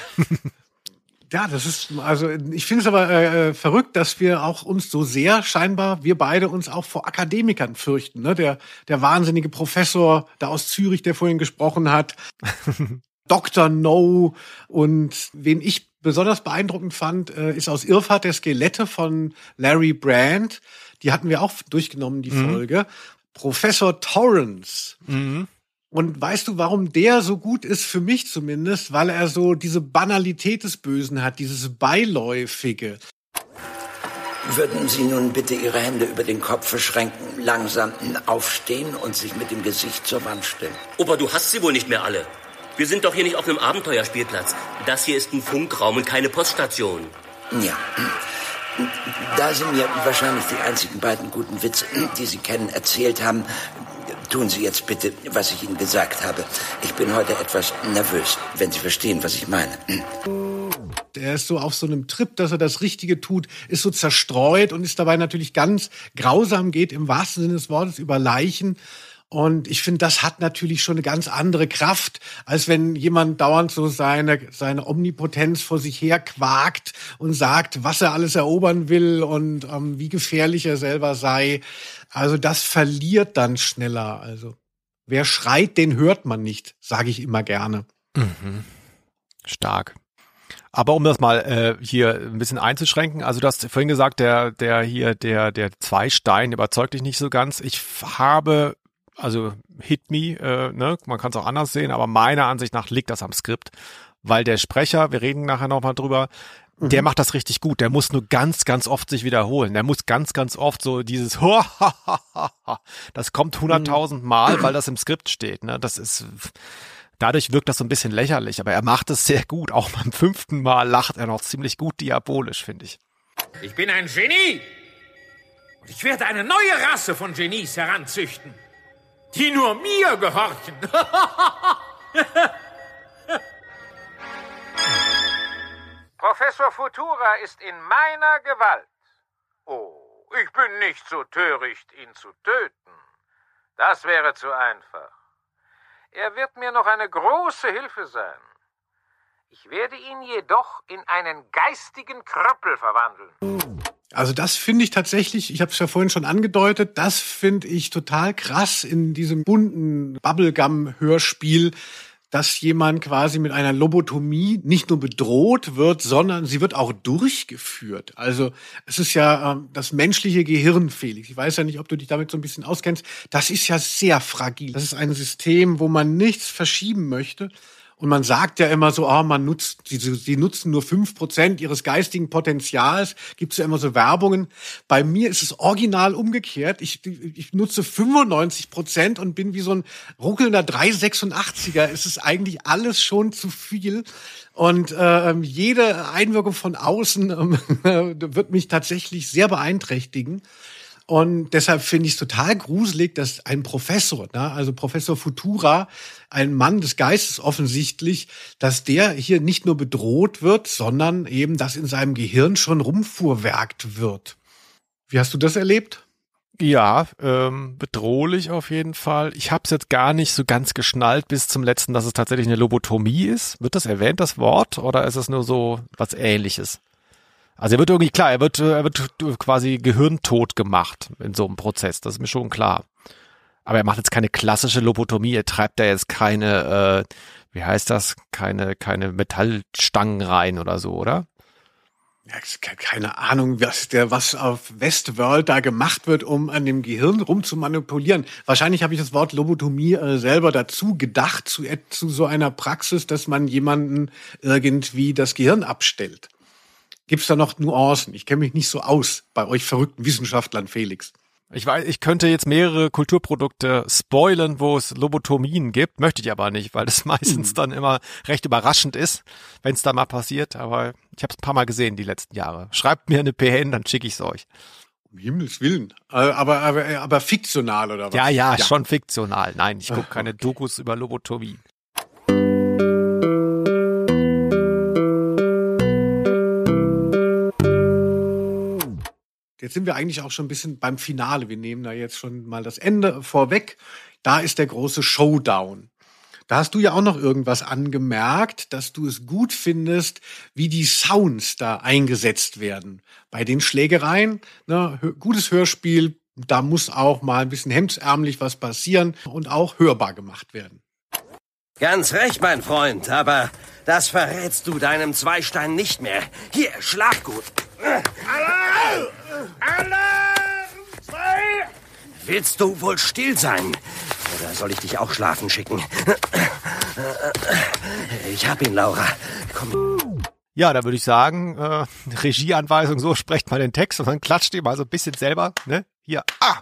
Ja, das ist, also ich finde es aber äh, verrückt, dass wir auch uns so sehr scheinbar, wir beide uns auch vor Akademikern fürchten. Ne? Der, der wahnsinnige Professor da aus Zürich, der vorhin gesprochen hat, Doktor No, und wen ich besonders beeindruckend fand, äh, ist aus Irrfahrt der Skelette von Larry Brand. Die hatten wir auch durchgenommen, die mhm. Folge. Professor Torrance. Mhm. Und weißt du, warum der so gut ist, für mich zumindest? Weil er so diese Banalität des Bösen hat, dieses Beiläufige. Würden Sie nun bitte Ihre Hände über den Kopf verschränken, langsam aufstehen und sich mit dem Gesicht zur Wand stellen? Opa, du hast sie wohl nicht mehr alle. Wir sind doch hier nicht auf einem Abenteuerspielplatz. Das hier ist ein Funkraum und keine Poststation. Ja. Da Sie mir wahrscheinlich die einzigen beiden guten Witze, die Sie kennen, erzählt haben, tun Sie jetzt bitte, was ich Ihnen gesagt habe. Ich bin heute etwas nervös, wenn Sie verstehen, was ich meine. Er ist so auf so einem Trip, dass er das Richtige tut, ist so zerstreut und ist dabei natürlich ganz grausam, geht im wahrsten Sinne des Wortes über Leichen. Und ich finde, das hat natürlich schon eine ganz andere Kraft, als wenn jemand dauernd so seine, seine Omnipotenz vor sich her quakt und sagt, was er alles erobern will und ähm, wie gefährlich er selber sei. Also das verliert dann schneller. Also wer schreit, den hört man nicht, sage ich immer gerne. Mhm. Stark. Aber um das mal äh, hier ein bisschen einzuschränken, also du hast vorhin gesagt, der der hier der der Zweistein überzeugt dich nicht so ganz. Ich habe Also Hit Me, äh, ne, man kann es auch anders sehen, aber meiner Ansicht nach liegt das am Skript, weil der Sprecher, wir reden nachher nochmal drüber, mhm. der macht das richtig gut, der muss nur ganz, ganz oft sich wiederholen, der muss ganz, ganz oft so dieses das kommt hunderttausend Mal, weil das im Skript steht, ne, das ist, dadurch wirkt das so ein bisschen lächerlich, aber er macht es sehr gut, auch beim fünften Mal lacht er noch ziemlich gut diabolisch, finde ich. Ich bin ein Genie und ich werde eine neue Rasse von Genies heranzüchten, die nur mir gehorchen. Professor Futura ist in meiner Gewalt. Oh, ich bin nicht so töricht, ihn zu töten. Das wäre zu einfach. Er wird mir noch eine große Hilfe sein. Ich werde ihn jedoch in einen geistigen Kröppel verwandeln. Also das finde ich tatsächlich, ich habe es ja vorhin schon angedeutet, das finde ich total krass in diesem bunten Bubblegum-Hörspiel, dass jemand quasi mit einer Lobotomie nicht nur bedroht wird, sondern sie wird auch durchgeführt. Also es ist ja ähm, das menschliche Gehirn, Felix. Ich weiß ja nicht, ob du dich damit so ein bisschen auskennst. Das ist ja sehr fragil. Das ist ein System, wo man nichts verschieben möchte. Und man sagt ja immer so, ah, man nutzt, sie, sie nutzen nur fünf Prozent ihres geistigen Potenzials. Gibt's ja immer so Werbungen. Bei mir ist es original umgekehrt. Ich, ich nutze fünfundneunzig Prozent und bin wie so ein ruckelnder drei sechsundachtziger. Es ist eigentlich alles schon zu viel. Und äh, jede Einwirkung von außen äh, wird mich tatsächlich sehr beeinträchtigen. Und deshalb finde ich es total gruselig, dass ein Professor, ne, also Professor Futura, ein Mann des Geistes offensichtlich, dass der hier nicht nur bedroht wird, sondern eben, dass in seinem Gehirn schon rumfuhrwerkt wird. Wie hast du das erlebt? Ja, ähm, bedrohlich auf jeden Fall. Ich habe es jetzt gar nicht so ganz geschnallt bis zum letzten, dass es tatsächlich eine Lobotomie ist. Wird das erwähnt, das Wort, oder ist es nur so was Ähnliches? Also er wird irgendwie, klar, er wird, er wird quasi gehirntot gemacht in so einem Prozess, das ist mir schon klar. Aber er macht jetzt keine klassische Lobotomie, er treibt da jetzt keine, äh, wie heißt das, keine, keine Metallstangen rein oder so, oder? Ja, keine Ahnung, was der, was auf Westworld da gemacht wird, um an dem Gehirn rumzumanipulieren. Wahrscheinlich habe ich das Wort Lobotomie äh, selber dazu gedacht, zu, zu so einer Praxis, dass man jemanden irgendwie das Gehirn abstellt. Gibt's da noch Nuancen? Ich kenne mich nicht so aus bei euch verrückten Wissenschaftlern, Felix. Ich weiß, ich könnte jetzt mehrere Kulturprodukte spoilern, wo es Lobotomien gibt, möchte ich aber nicht, weil das meistens dann immer recht überraschend ist, wenn es da mal passiert. Aber ich habe es ein paar Mal gesehen die letzten Jahre. Schreibt mir eine P N, dann schicke ich es euch. Um Himmels Willen. Aber, aber, aber fiktional oder was? Ja, ja, ja. Schon fiktional. Nein, ich gucke keine okay. Dokus über Lobotomie. Jetzt sind wir eigentlich auch schon ein bisschen beim Finale. Wir nehmen da jetzt schon mal das Ende vorweg. Da ist der große Showdown. Da hast du ja auch noch irgendwas angemerkt, dass du es gut findest, wie die Sounds da eingesetzt werden. Bei den Schlägereien, ne, gutes Hörspiel, da muss auch mal ein bisschen hemdsärmlich was passieren und auch hörbar gemacht werden. Ganz recht, mein Freund, aber das verrätst du deinem Zweistein nicht mehr. Hier, schlaf gut. Alarm! Alarm! Zwei! Willst du wohl still sein? Oder soll ich dich auch schlafen schicken? Ich hab ihn, Laura. Komm. Ja, da würde ich sagen, äh, Regieanweisung, so sprecht mal den Text und dann klatscht ihr mal so ein bisschen selber, ne? Hier, ah,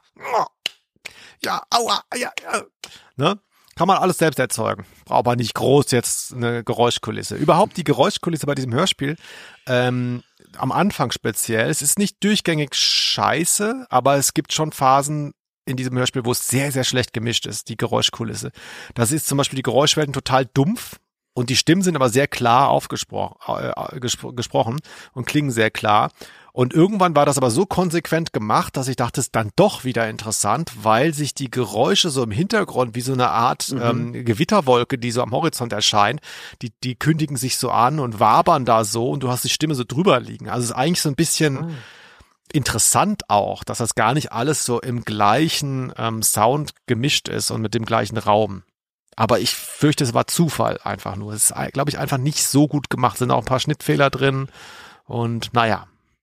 ja, aua, ja, ja, ne? Kann man alles selbst erzeugen. Braucht man nicht groß jetzt eine Geräuschkulisse. Überhaupt die Geräuschkulisse bei diesem Hörspiel, ähm, am Anfang speziell, es ist nicht durchgängig scheiße, aber es gibt schon Phasen in diesem Hörspiel, wo es sehr, sehr schlecht gemischt ist, die Geräuschkulisse. Das ist zum Beispiel die Geräuschwelten total dumpf und die Stimmen sind aber sehr klar aufgesprochen äh, gespro- gesprochen und klingen sehr klar. Und irgendwann war das aber so konsequent gemacht, dass ich dachte, es ist dann doch wieder interessant, weil sich die Geräusche so im Hintergrund wie so eine Art mhm. ähm, Gewitterwolke, die so am Horizont erscheint, die die kündigen sich so an und wabern da so und du hast die Stimme so drüber liegen. Also es ist eigentlich so ein bisschen mhm. interessant auch, dass das gar nicht alles so im gleichen ähm, Sound gemischt ist und mit dem gleichen Raum. Aber ich fürchte, es war Zufall einfach nur. Es ist, glaube ich, einfach nicht so gut gemacht. Es sind auch ein paar Schnittfehler drin und naja.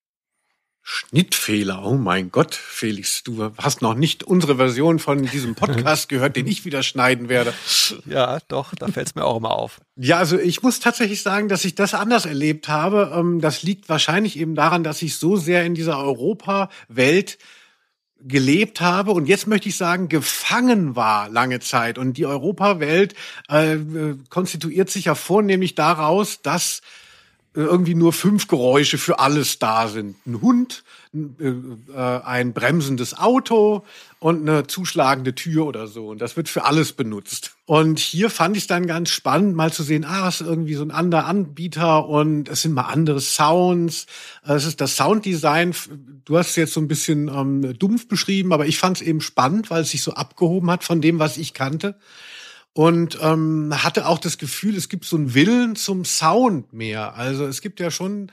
Schnittfehler, oh mein Gott, Felix, du hast noch nicht unsere Version von diesem Podcast gehört, den ich wieder schneiden werde. Ja, doch, da fällt es mir auch immer auf. Ja, also ich muss tatsächlich sagen, dass ich das anders erlebt habe. Das liegt wahrscheinlich eben daran, dass ich so sehr in dieser Europa-Welt gelebt habe und jetzt möchte ich sagen, gefangen war lange Zeit. Und die Europawelt äh, konstituiert sich ja vornehmlich daraus, dass irgendwie nur fünf Geräusche für alles da sind. Ein Hund, äh, ein bremsendes Auto und eine zuschlagende Tür oder so. Und das wird für alles benutzt. Und hier fand ich es dann ganz spannend, mal zu sehen, ah, es ist irgendwie so ein anderer Anbieter und es sind mal andere Sounds. Es ist das Sounddesign. Du hast es jetzt so ein bisschen ähm, dumpf beschrieben, aber ich fand es eben spannend, weil es sich so abgehoben hat von dem, was ich kannte. Und ähm, hatte auch das Gefühl, es gibt so einen Willen zum Sound mehr. Also es gibt ja schon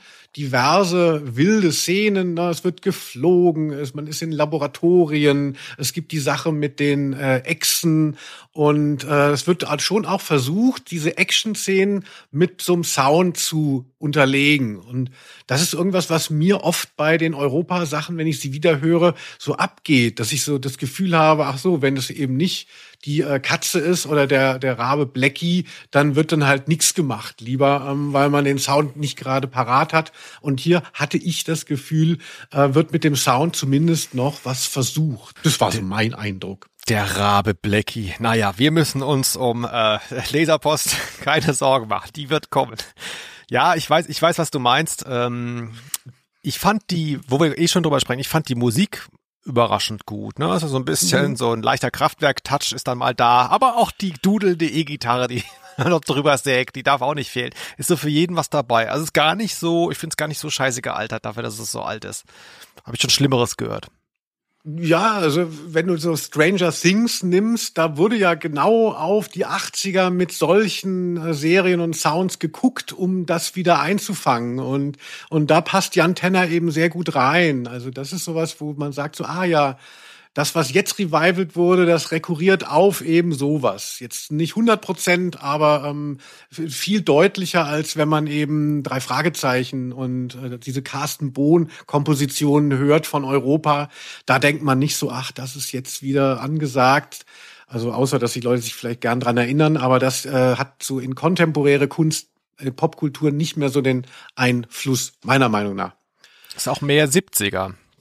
diverse wilde Szenen. Ne? Es wird geflogen, es, man ist in Laboratorien. Es gibt die Sache mit den äh, Echsen. Und äh, es wird schon auch versucht, diese Action-Szenen mit so einem Sound zu unterlegen. Und das ist irgendwas, was mir oft bei den Europa-Sachen, wenn ich sie wieder höre, so abgeht. Dass ich so das Gefühl habe, ach so, wenn es eben nicht die äh, Katze ist oder der der Rabe Blackie, dann wird dann halt nichts gemacht, lieber, ähm, weil man den Sound nicht gerade parat hat. Und hier hatte ich das Gefühl, äh, wird mit dem Sound zumindest noch was versucht. Das war so mein Eindruck. Der Rabe Blackie. Naja, wir müssen uns um äh, Leserpost keine Sorgen machen. Die wird kommen. Ja, ich weiß, ich weiß, was du meinst. Ähm, ich fand die, wo wir eh schon drüber sprechen, ich fand die Musik überraschend gut, ne? Also so ein bisschen, mhm. so ein leichter Kraftwerk-Touch ist dann mal da, aber auch die dudelnde E-Gitarre, die noch drüber sägt, die darf auch nicht fehlen. Ist so für jeden was dabei. Also ist gar nicht so, ich finde es gar nicht so scheiße gealtert dafür, dass es so alt ist. Habe ich schon Schlimmeres gehört. Ja, also wenn du so Stranger Things nimmst, da wurde ja genau auf die achtziger mit solchen äh, Serien und Sounds geguckt, um das wieder einzufangen. Und und da passt Jan Tenner eben sehr gut rein. Also das ist sowas, wo man sagt so, ah ja, das, was jetzt revivalt wurde, das rekurriert auf eben sowas. Jetzt nicht hundert Prozent, aber ähm, viel deutlicher, als wenn man eben drei Fragezeichen und äh, diese Carsten Bohn-Kompositionen hört von Europa. Da denkt man nicht so, ach, das ist jetzt wieder angesagt. Also außer, dass die Leute sich vielleicht gern dran erinnern, aber das äh, hat so in kontemporäre Kunst, äh, Popkultur nicht mehr so den Einfluss, meiner Meinung nach. Ist auch mehr siebziger.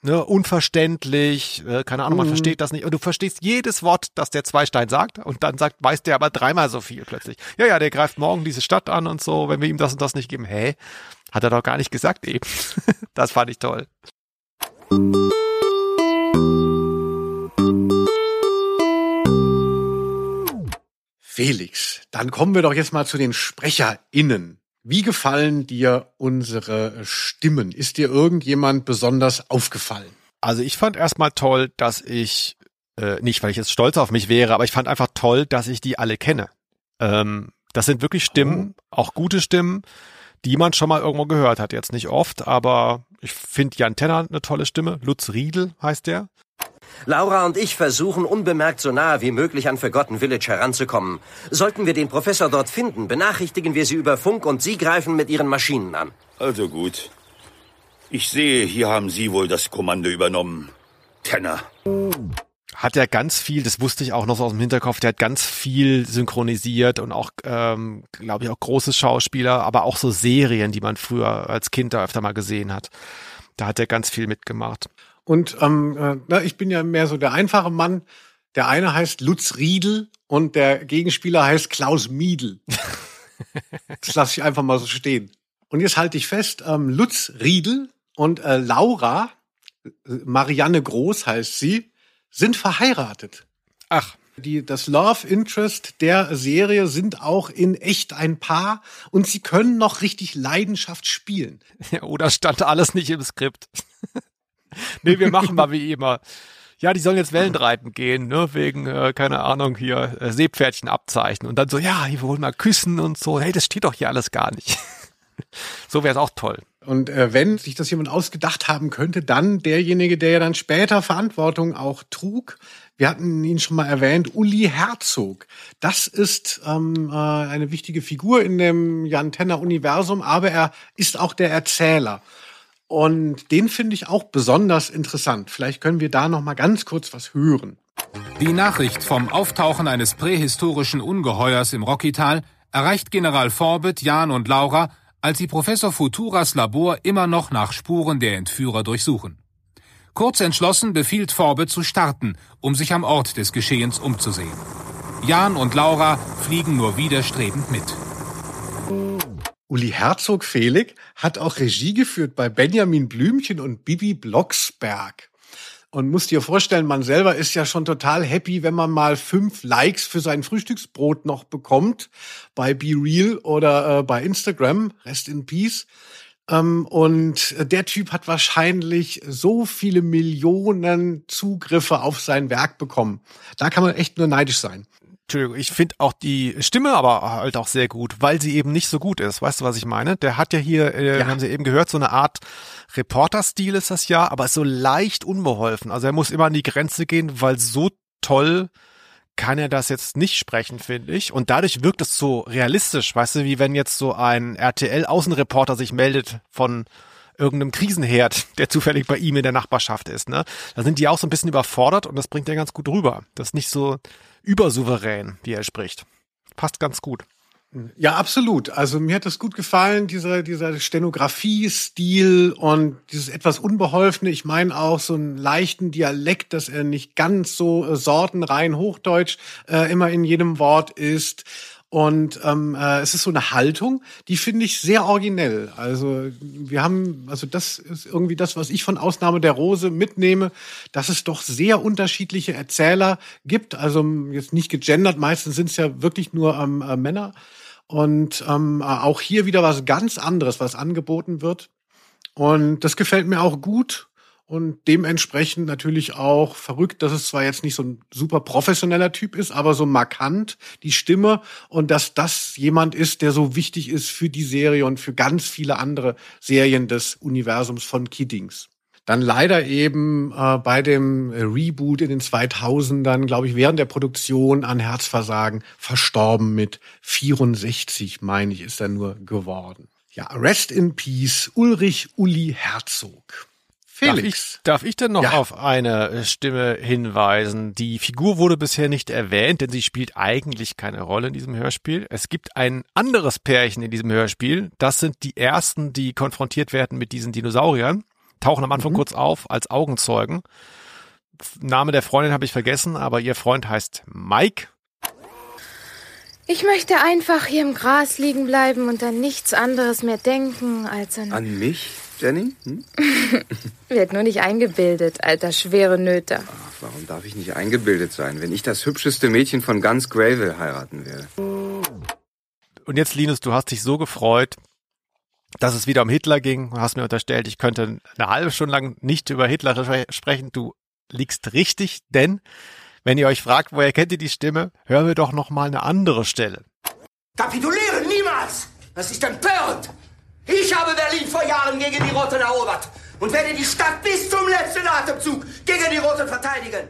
ne, unverständlich, äh, keine Ahnung, man Mhm. versteht das nicht. Und du verstehst jedes Wort, das der Zweistein sagt und dann sagt, weiß der aber dreimal so viel plötzlich. Ja, ja, der greift morgen diese Stadt an und so, wenn wir ihm das und das nicht geben. Hä? Hat er doch gar nicht gesagt eben. Das fand ich toll. Felix, dann kommen wir doch jetzt mal zu den SprecherInnen. Wie gefallen dir unsere Stimmen? Ist dir irgendjemand besonders aufgefallen? Also ich fand erstmal toll, dass ich, äh, nicht weil ich jetzt stolz auf mich wäre, aber ich fand einfach toll, dass ich die alle kenne. Ähm, das sind wirklich Stimmen, auch gute Stimmen, die man schon mal irgendwo gehört hat. Jetzt nicht oft, aber ich finde Jan Tenner eine tolle Stimme. Lutz Riedel heißt der. Laura und ich versuchen, unbemerkt so nahe wie möglich an Forgotten Village heranzukommen. Sollten wir den Professor dort finden, benachrichtigen wir Sie über Funk und Sie greifen mit Ihren Maschinen an. Also gut. Ich sehe, hier haben Sie wohl das Kommando übernommen. Tenner. Hat er ganz viel, das wusste ich auch noch so aus dem Hinterkopf, der hat ganz viel synchronisiert und auch, ähm, glaube ich, auch große Schauspieler, aber auch so Serien, die man früher als Kind da öfter mal gesehen hat. Da hat er ganz viel mitgemacht. Und ähm, äh, na, ich bin ja mehr so der einfache Mann. Der eine heißt Lutz Riedel und der Gegenspieler heißt Klaus Miedl. Das lasse ich einfach mal so stehen. Und jetzt halte ich fest, ähm, Lutz Riedel und äh, Laura, Marianne Groß heißt sie, sind verheiratet. Ach. Die, das Love Interest der Serie sind auch in echt ein Paar und sie können noch richtig Leidenschaft spielen. Ja, oder stand alles nicht im Skript? Nee, wir machen mal wie immer. Ja, die sollen jetzt Wellenreiten gehen, ne, wegen, äh, keine Ahnung, hier äh, Seepferdchen abzeichnen. Und dann so, ja, wir wollen mal küssen und so. Hey, das steht doch hier alles gar nicht. So wäre es auch toll. Und äh, wenn sich das jemand ausgedacht haben könnte, dann derjenige, der ja dann später Verantwortung auch trug. Wir hatten ihn schon mal erwähnt, Uli Herzog. Das ist ähm, äh, eine wichtige Figur in dem Jan Tenner-Universum, aber er ist auch der Erzähler. Und den finde ich auch besonders interessant. Vielleicht können wir da noch mal ganz kurz was hören. Die Nachricht vom Auftauchen eines prähistorischen Ungeheuers im Rockytal erreicht General Forbett, Jan und Laura, als sie Professor Futuras Labor immer noch nach Spuren der Entführer durchsuchen. Kurz entschlossen befiehlt Forbett zu starten, um sich am Ort des Geschehens umzusehen. Jan und Laura fliegen nur widerstrebend mit. Uli Herzog Felix hat auch Regie geführt bei Benjamin Blümchen und Bibi Blocksberg. Und muss dir vorstellen, man selber ist ja schon total happy, wenn man mal fünf Likes für sein Frühstücksbrot noch bekommt bei BeReal oder äh, bei Instagram. Rest in Peace. Ähm, und der Typ hat wahrscheinlich so viele Millionen Zugriffe auf sein Werk bekommen. Da kann man echt nur neidisch sein. Entschuldigung, ich finde auch die Stimme aber halt auch sehr gut, weil sie eben nicht so gut ist. Weißt du, was ich meine? Der hat ja hier, äh, Ja. haben Sie eben gehört, so eine Art Reporter-Stil ist das ja, aber ist so leicht unbeholfen. Also er muss immer an die Grenze gehen, weil so toll kann er das jetzt nicht sprechen, finde ich. Und dadurch wirkt es so realistisch, weißt du, wie wenn jetzt so ein R T L-Außenreporter sich meldet von irgendeinem Krisenherd, der zufällig bei ihm in der Nachbarschaft ist, ne? Da sind die auch so ein bisschen überfordert und das bringt er ganz gut rüber. Das ist nicht so übersouverän, wie er spricht. Passt ganz gut. Ja, absolut. Also mir hat das gut gefallen, dieser, dieser Stenografie-Stil und dieses etwas Unbeholfene. Ich meine auch so einen leichten Dialekt, dass er nicht ganz so äh, sortenrein Hochdeutsch äh, immer in jedem Wort ist. Und ähm, äh, es ist so eine Haltung, die finde ich sehr originell. Also wir haben, also das ist irgendwie das, was ich von Ausnahme der Rose mitnehme, dass es doch sehr unterschiedliche Erzähler gibt. Also jetzt nicht gegendert, meistens sind es ja wirklich nur ähm, äh, Männer. Und ähm, auch hier wieder was ganz anderes, was angeboten wird. Und das gefällt mir auch gut. Und dementsprechend natürlich auch verrückt, dass es zwar jetzt nicht so ein super professioneller Typ ist, aber so markant die Stimme und dass das jemand ist, der so wichtig ist für die Serie und für ganz viele andere Serien des Universums von Kiddings. Dann leider eben äh, bei dem Reboot in den zweitausendern, glaube ich, während der Produktion an Herzversagen verstorben mit vierundsechzig, meine ich, ist er nur geworden. Ja, rest in peace, Ulrich Uli Herzog. Darf ich, darf ich denn noch Ja. auf eine Stimme hinweisen? Die Figur wurde bisher nicht erwähnt, denn sie spielt eigentlich keine Rolle in diesem Hörspiel. Es gibt ein anderes Pärchen in diesem Hörspiel. Das sind die ersten, die konfrontiert werden mit diesen Dinosauriern. tauchen am Anfang Mhm. kurz auf als Augenzeugen. Name der Freundin habe ich vergessen, aber ihr Freund heißt Mike. Ich möchte einfach hier im Gras liegen bleiben und an nichts anderes mehr denken als an... An mich, Jenny? Hm? Wird nur nicht eingebildet, alter schwere Nöter. Ach, warum darf ich nicht eingebildet sein, wenn ich das hübscheste Mädchen von ganz Greyville heiraten werde? Und jetzt, Linus, du hast dich so gefreut, dass es wieder um Hitler ging. Du hast mir unterstellt, ich könnte eine halbe Stunde lang nicht über Hitler spre- sprechen. Du liegst richtig, denn wenn ihr euch fragt, woher kennt ihr die Stimme, hören wir doch noch mal eine andere Stelle. Kapitulieren niemals! Das ist empörend! Ich habe Berlin vor Jahren gegen die Roten erobert und werde die Stadt bis zum letzten Atemzug gegen die Roten verteidigen.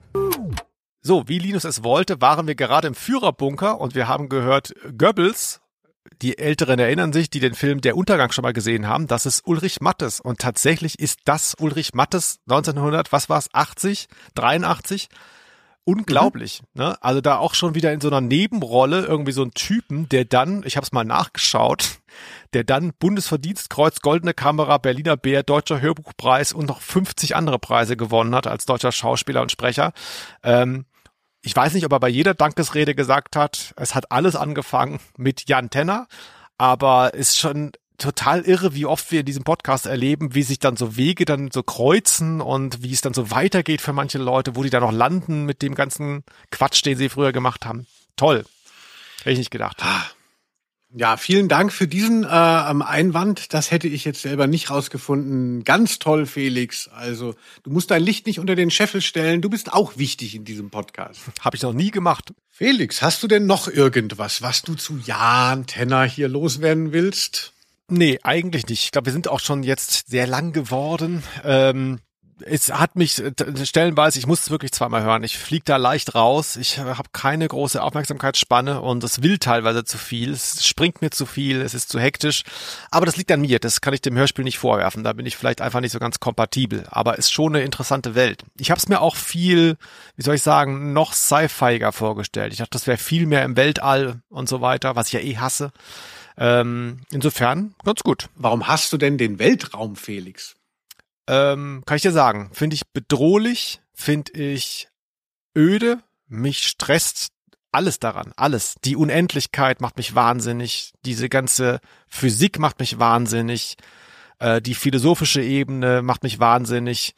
So, wie Linus es wollte, waren wir gerade im Führerbunker und wir haben gehört, Goebbels, die Älteren erinnern sich, die den Film Der Untergang schon mal gesehen haben, das ist Ulrich Mattes. Und tatsächlich ist das Ulrich Mattes neunzehnhundert, was war es, achtzig, dreiundachtzig? Unglaublich, mhm. ne? Also da auch schon wieder in so einer Nebenrolle irgendwie so ein Typen, der dann, ich habe es mal nachgeschaut, der dann Bundesverdienstkreuz, Goldene Kamera, Berliner Bär, Deutscher Hörbuchpreis und noch fünfzig andere Preise gewonnen hat als deutscher Schauspieler und Sprecher. Ähm, ich weiß nicht, ob er bei jeder Dankesrede gesagt hat, es hat alles angefangen mit Jan Tenner, aber ist schon total irre, wie oft wir in diesem Podcast erleben, wie sich dann so Wege dann so kreuzen und wie es dann so weitergeht für manche Leute, wo die da noch landen mit dem ganzen Quatsch, den sie früher gemacht haben. Toll. Hätte ich nicht gedacht. Ja, vielen Dank für diesen äh, Einwand. Das hätte ich jetzt selber nicht rausgefunden. Ganz toll, Felix. Also, du musst dein Licht nicht unter den Scheffel stellen. Du bist auch wichtig in diesem Podcast. Habe ich noch nie gemacht. Felix, hast du denn noch irgendwas, was du zu Jan Tenner hier loswerden willst? Nee, eigentlich nicht. Ich glaube, wir sind auch schon jetzt sehr lang geworden. Ähm, es hat mich stellenweise, ich muss es wirklich zweimal hören. Ich fliege da leicht raus. Ich habe keine große Aufmerksamkeitsspanne und es will teilweise zu viel. Es springt mir zu viel, es ist zu hektisch. Aber das liegt an mir. Das kann ich dem Hörspiel nicht vorwerfen. Da bin ich vielleicht einfach nicht so ganz kompatibel. Aber es ist schon eine interessante Welt. Ich habe es mir auch viel, wie soll ich sagen, noch sci-fiiger vorgestellt. Ich dachte, das wäre viel mehr im Weltall und so weiter, was ich ja eh hasse. Ähm, insofern ganz gut. Warum hast du denn den Weltraum, Felix? Ähm, kann ich dir sagen, finde ich bedrohlich, finde ich öde, mich stresst alles daran, alles. Die Unendlichkeit macht mich wahnsinnig, diese ganze Physik macht mich wahnsinnig, äh, die philosophische Ebene macht mich wahnsinnig.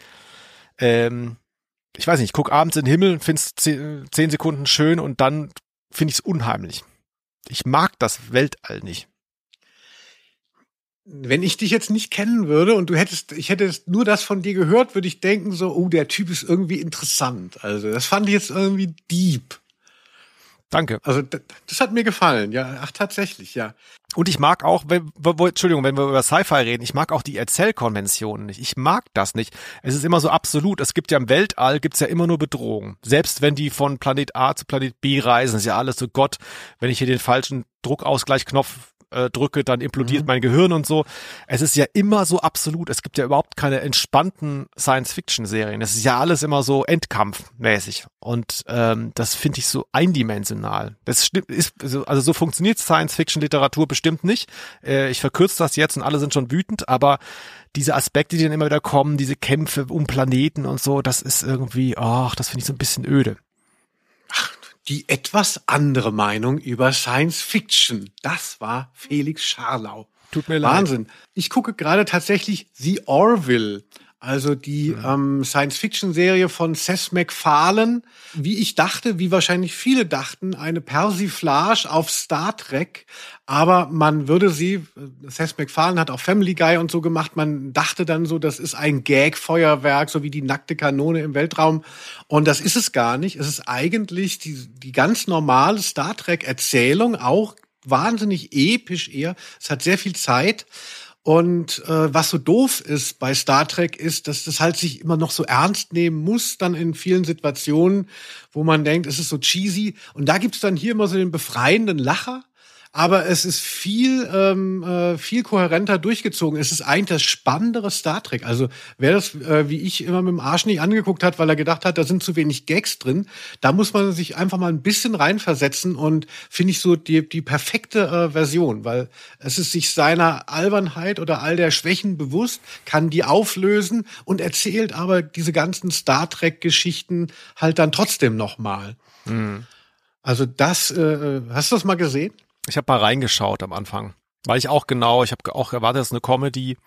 Ähm, ich weiß nicht, ich gucke abends in den Himmel, finde es zehn, zehn Sekunden schön und dann finde ich es unheimlich. Ich mag das Weltall nicht. Wenn ich dich jetzt nicht kennen würde und du hättest, ich hätte nur das von dir gehört, würde ich denken so, oh, der Typ ist irgendwie interessant. Also das fand ich jetzt irgendwie deep. Danke. Also das, das hat mir gefallen, ja, ach tatsächlich, ja. Und ich mag auch, wenn, wo, Entschuldigung, wenn wir über Sci-Fi reden, ich mag auch die Erzählkonventionen nicht. Ich mag das nicht. Es ist immer so absolut. Es gibt ja im Weltall, gibt's ja immer nur Bedrohungen. Selbst wenn die von Planet A zu Planet B reisen, ist ja alles so Gott, wenn ich hier den falschen Druckausgleichknopf äh, drücke, dann implodiert mhm. mein Gehirn und so. Es ist ja immer so absolut. Es gibt ja überhaupt keine entspannten Science-Fiction-Serien. Es ist ja alles immer so endkampfmäßig. Und ähm, das finde ich so eindimensional. Das stimmt, ist, also so funktioniert Science-Fiction-Literatur bestimmt nicht. Äh, ich verkürze das jetzt und alle sind schon wütend, aber diese Aspekte, die dann immer wieder kommen, diese Kämpfe um Planeten und so, das ist irgendwie, ach, das finde ich so ein bisschen öde. Ach, die etwas andere Meinung über Science Fiction. Das war Felix Scharlau. Tut mir leid. Wahnsinn. Ich gucke gerade tatsächlich The Orville, also die mhm. ähm, Science-Fiction-Serie von Seth MacFarlane. Wie ich dachte, wie wahrscheinlich viele dachten, eine Persiflage auf Star Trek. Aber man würde sie, Seth MacFarlane hat auch Family Guy und so gemacht, man dachte dann so, das ist ein Gag-Feuerwerk, so wie die nackte Kanone im Weltraum. Und das ist es gar nicht. Es ist eigentlich die, die ganz normale Star Trek-Erzählung, auch wahnsinnig episch eher. Es hat sehr viel Zeit. Und äh, was so doof ist bei Star Trek ist, dass das halt sich immer noch so ernst nehmen muss, dann in vielen Situationen, wo man denkt, es ist so cheesy. Und da gibt's dann hier immer so den befreienden Lacher. aber es ist viel ähm, äh, viel kohärenter durchgezogen. Es ist eigentlich das spannendere Star Trek. Also wer das äh, wie ich immer mit dem Arsch nicht angeguckt hat, weil er gedacht hat, da sind zu wenig Gags drin, da muss man sich einfach mal ein bisschen reinversetzen und finde ich so die die perfekte äh, Version, weil es ist sich seiner Albernheit oder all der Schwächen bewusst, kann die auflösen und erzählt aber diese ganzen Star Trek Geschichten halt dann trotzdem nochmal. Mhm. Also das, äh, hast du das mal gesehen? Ich habe mal reingeschaut am Anfang, weil ich auch genau, ich habe auch erwartet, es ist eine Comedy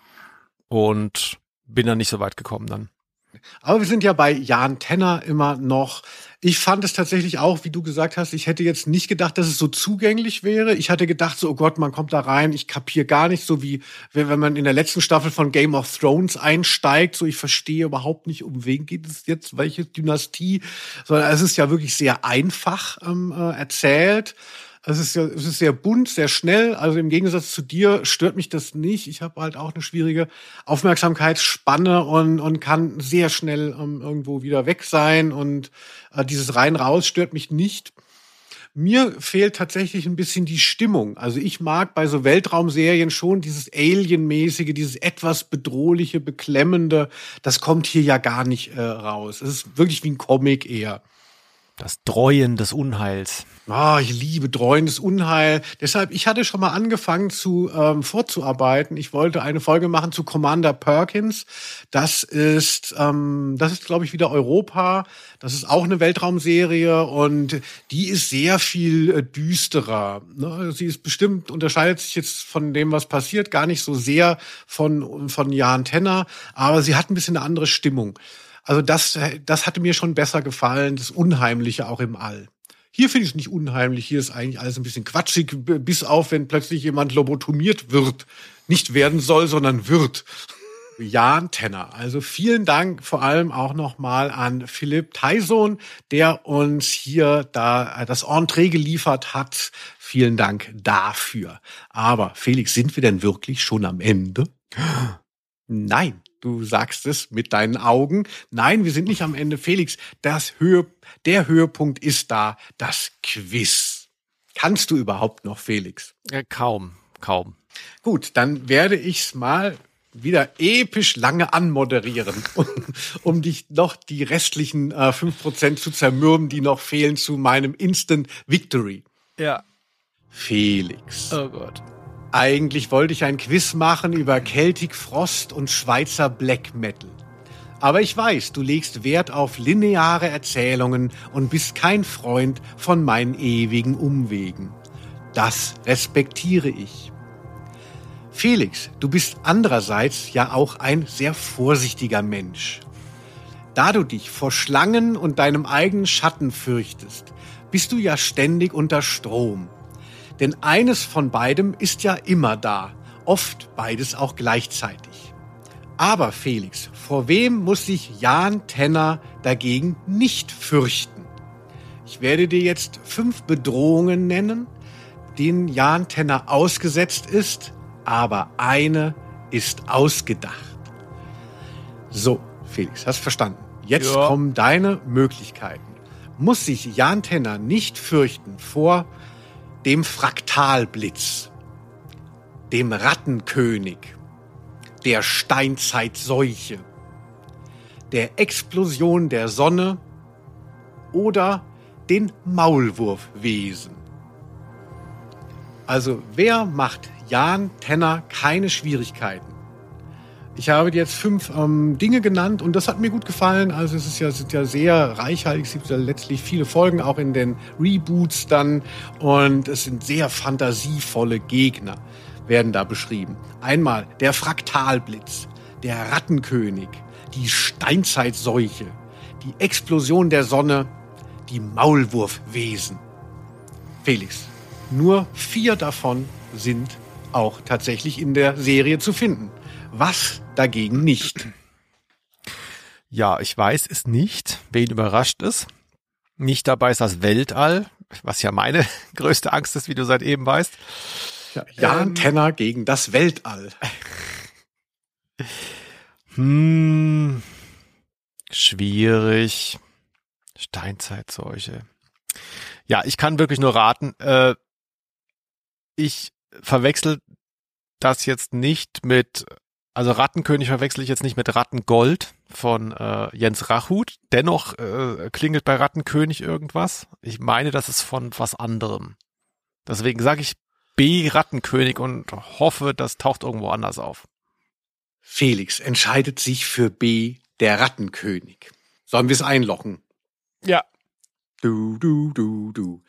und bin dann nicht so weit gekommen dann. Aber wir sind ja bei Jan Tenner immer noch. Ich fand es tatsächlich auch, wie du gesagt hast, ich hätte jetzt nicht gedacht, dass es so zugänglich wäre. Ich hatte gedacht, so, oh Gott, man kommt da rein, ich kapiere gar nicht, so wie wenn man in der letzten Staffel von Game of Thrones einsteigt, so ich verstehe überhaupt nicht, um wen geht es jetzt, welche Dynastie, sondern es ist ja wirklich sehr einfach ähm, äh, erzählt. Es ist ja, es ist sehr bunt, sehr schnell. Also im Gegensatz zu dir stört mich das nicht. Ich habe halt auch eine schwierige Aufmerksamkeitsspanne und und kann sehr schnell ähm, irgendwo wieder weg sein. Und äh, dieses rein-raus stört mich nicht. Mir fehlt tatsächlich ein bisschen die Stimmung. Also ich mag bei so Weltraumserien schon dieses Alien-mäßige, dieses etwas bedrohliche, beklemmende. Das kommt hier ja gar nicht äh, raus. Es ist wirklich wie ein Comic eher. Das Dreuen des Unheils. Ah, ich liebe Dreuen des Unheil. Deshalb, ich hatte schon mal angefangen zu ähm, vorzuarbeiten. Ich wollte eine Folge machen zu Commander Perkins. Das ist, ähm, das ist, glaube ich, wieder Europa. Das ist auch eine Weltraumserie und die ist sehr viel äh, düsterer. Ne? Sie ist bestimmt, unterscheidet sich jetzt von dem, was passiert, gar nicht so sehr von, von Jan Tenner, aber sie hat ein bisschen eine andere Stimmung. Also das, das hatte mir schon besser gefallen, das Unheimliche auch im All. Hier finde ich es nicht unheimlich, hier ist eigentlich alles ein bisschen quatschig, bis auf, wenn plötzlich jemand lobotomiert wird. Nicht werden soll, sondern wird. Jan Tenner. Also vielen Dank vor allem auch nochmal an Philipp Taison, der uns hier da das Entree geliefert hat. Vielen Dank dafür. Aber Felix, sind wir denn wirklich schon am Ende? Nein. Du sagst es mit deinen Augen. Nein, wir sind nicht am Ende. Felix, das Höhe, der Höhepunkt ist da, das Quiz. Kannst du überhaupt noch, Felix? Ja, kaum, kaum. Gut, dann werde ich's mal wieder episch lange anmoderieren, um, um dich noch die restlichen äh, fünf Prozent zu zermürben, die noch fehlen zu meinem Instant Victory. Ja. Felix. Oh Gott. Eigentlich wollte ich ein Quiz machen über Celtic Frost und Schweizer Black Metal. Aber ich weiß, du legst Wert auf lineare Erzählungen und bist kein Freund von meinen ewigen Umwegen. Das respektiere ich. Felix, du bist andererseits ja auch ein sehr vorsichtiger Mensch. Da du dich vor Schlangen und deinem eigenen Schatten fürchtest, bist du ja ständig unter Strom. Denn eines von beidem ist ja immer da, oft beides auch gleichzeitig. Aber Felix, vor wem muss sich Jan Tenner dagegen nicht fürchten? Ich werde dir jetzt fünf Bedrohungen nennen, denen Jan Tenner ausgesetzt ist, aber eine ist ausgedacht. So, Felix, hast verstanden? Jetzt ja. kommen deine Möglichkeiten. Muss sich Jan Tenner nicht fürchten vor dem Fraktalblitz, dem Rattenkönig, der Steinzeitseuche, der Explosion der Sonne oder den Maulwurfwesen. Also wer macht Jan Tenner keine Schwierigkeiten? Ich habe dir jetzt fünf ähm, Dinge genannt und das hat mir gut gefallen. Also es ist ja, es sind ja sehr reichhaltig, es gibt ja letztlich viele Folgen, auch in den Reboots dann. Und es sind sehr fantasievolle Gegner, werden da beschrieben. Einmal der Fraktalblitz, der Rattenkönig, die Steinzeitseuche, die Explosion der Sonne, die Maulwurfwesen. Felix, nur vier davon sind auch tatsächlich in der Serie zu finden. Was dagegen nicht? Ja, ich weiß es nicht. Wen überrascht es? Nicht dabei ist das Weltall, was ja meine größte Angst ist, wie du seit eben weißt. Ja, Jan ähm, Tenner gegen das Weltall. Hm, schwierig. Steinzeitseuche. Ja, ich kann wirklich nur raten. Äh, ich verwechsel das jetzt nicht mit, also Rattenkönig verwechsel ich jetzt nicht mit Rattengold von äh, Jens Rachut. Dennoch äh, klingelt bei Rattenkönig irgendwas. Ich meine, das ist von was anderem. Deswegen sage ich B. Rattenkönig und hoffe, das taucht irgendwo anders auf. Felix entscheidet sich für B. der Rattenkönig. Sollen wir es einloggen? Ja. Du, du, du, du.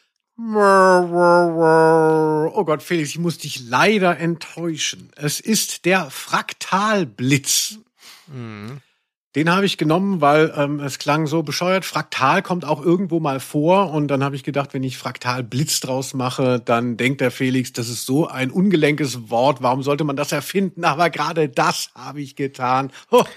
Oh Gott, Felix, ich muss dich leider enttäuschen. Es ist der Fraktalblitz. Mhm. Den habe ich genommen, weil ähm, es klang so bescheuert. Fraktal kommt auch irgendwo mal vor und dann habe ich gedacht, wenn ich Fraktalblitz draus mache, dann denkt der Felix, das ist so ein ungelenkes Wort. Warum sollte man das erfinden? Aber gerade das habe ich getan.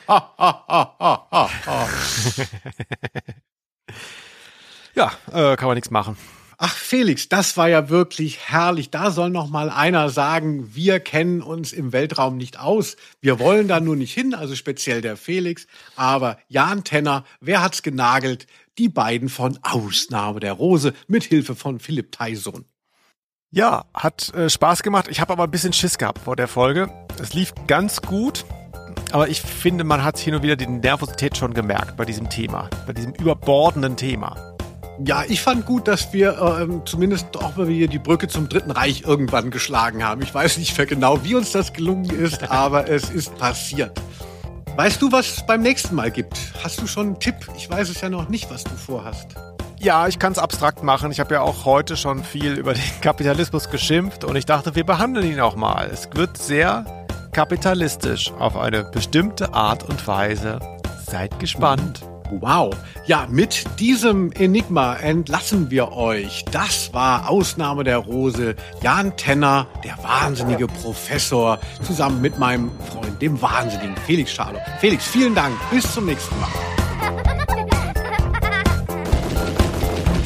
Ja, äh, kann man nichts machen. Ach Felix, das war ja wirklich herrlich. Da soll noch mal einer sagen, wir kennen uns im Weltraum nicht aus. Wir wollen da nur nicht hin, also speziell der Felix. Aber Jan Tenner, wer hat's genagelt? Die beiden von Ausnahme der Rose mit Hilfe von Philipp Tyson. Ja, hat äh, Spaß gemacht. Ich habe aber ein bisschen Schiss gehabt vor der Folge. Es lief ganz gut, aber ich finde, man hat hier nur wieder die Nervosität schon gemerkt bei diesem Thema, bei diesem überbordenden Thema. Ja, ich fand gut, dass wir ähm, zumindest auch mal wieder die Brücke zum Dritten Reich irgendwann geschlagen haben. Ich weiß nicht mehr genau, wie uns das gelungen ist, aber es ist passiert. Weißt du, was es beim nächsten Mal gibt? Hast du schon einen Tipp? Ich weiß es ja noch nicht, was du vorhast. Ja, ich kann es abstrakt machen. Ich habe ja auch heute schon viel über den Kapitalismus geschimpft und ich dachte, wir behandeln ihn auch mal. Es wird sehr kapitalistisch auf eine bestimmte Art und Weise. Seid gespannt. Wow. Ja, mit diesem Enigma entlassen wir euch. Das war Ausnahme der Rose. Jan Tenner, der wahnsinnige Professor, zusammen mit meinem Freund, dem wahnsinnigen Felix Scharloch. Felix, vielen Dank. Bis zum nächsten Mal.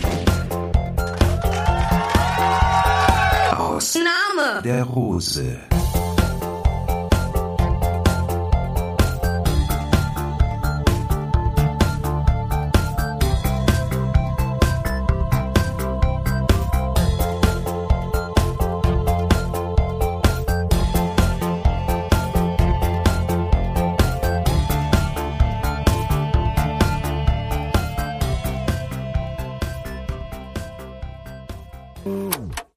Ausnahme der Rose.